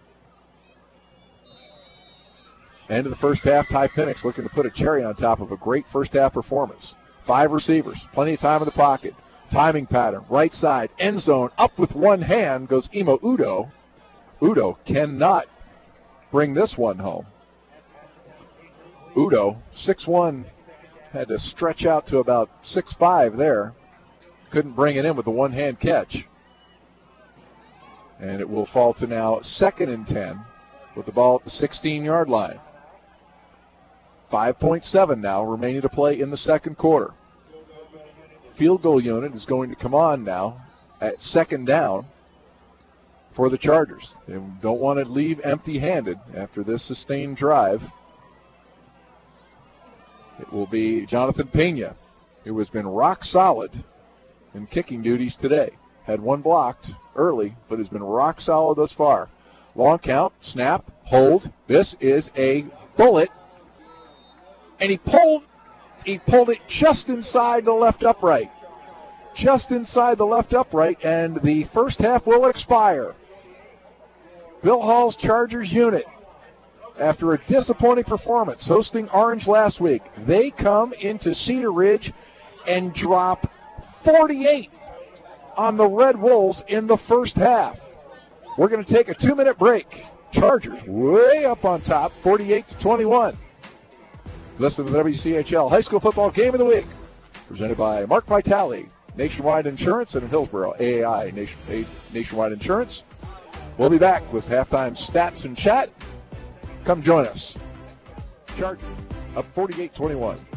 End of the first half, Ty Penix looking to put a cherry on top of a great first half performance. 5 receivers, plenty of time in the pocket. Timing pattern, right side, end zone, up with one hand goes Imo Udo. Udo cannot bring this one home. Udo, 6'1", had to stretch out to about 6'5" there. Couldn't bring it in with the one-hand catch. And it will fall to now 2nd and 10 with the ball at the 16-yard line. 5.7 now remaining to play in the second quarter. Field goal unit is going to come on now at 2nd down for the Chargers. They don't want to leave empty-handed after this sustained drive. It will be Jonathan Pena, who has been rock solid in kicking duties today. Had one blocked early, but has been rock solid thus far. Long count, snap, hold. This is a bullet. And he pulled it just inside the left upright. Just inside the left upright, and the first half will expire. Bill Hall's Chargers unit, after a disappointing performance hosting Orange last week, they come into Cedar Ridge and drop 48 on the Red Wolves in the first half. We're going to take a 2-minute break. Chargers way up on top, 48-21. Listen to the WCHL High School Football Game of the Week, presented by Mark Vitale, Nationwide Insurance, and in Hillsborough, AAI, Nationwide Insurance. We'll be back with halftime stats and chat. Come join us. Chargers up 48-21.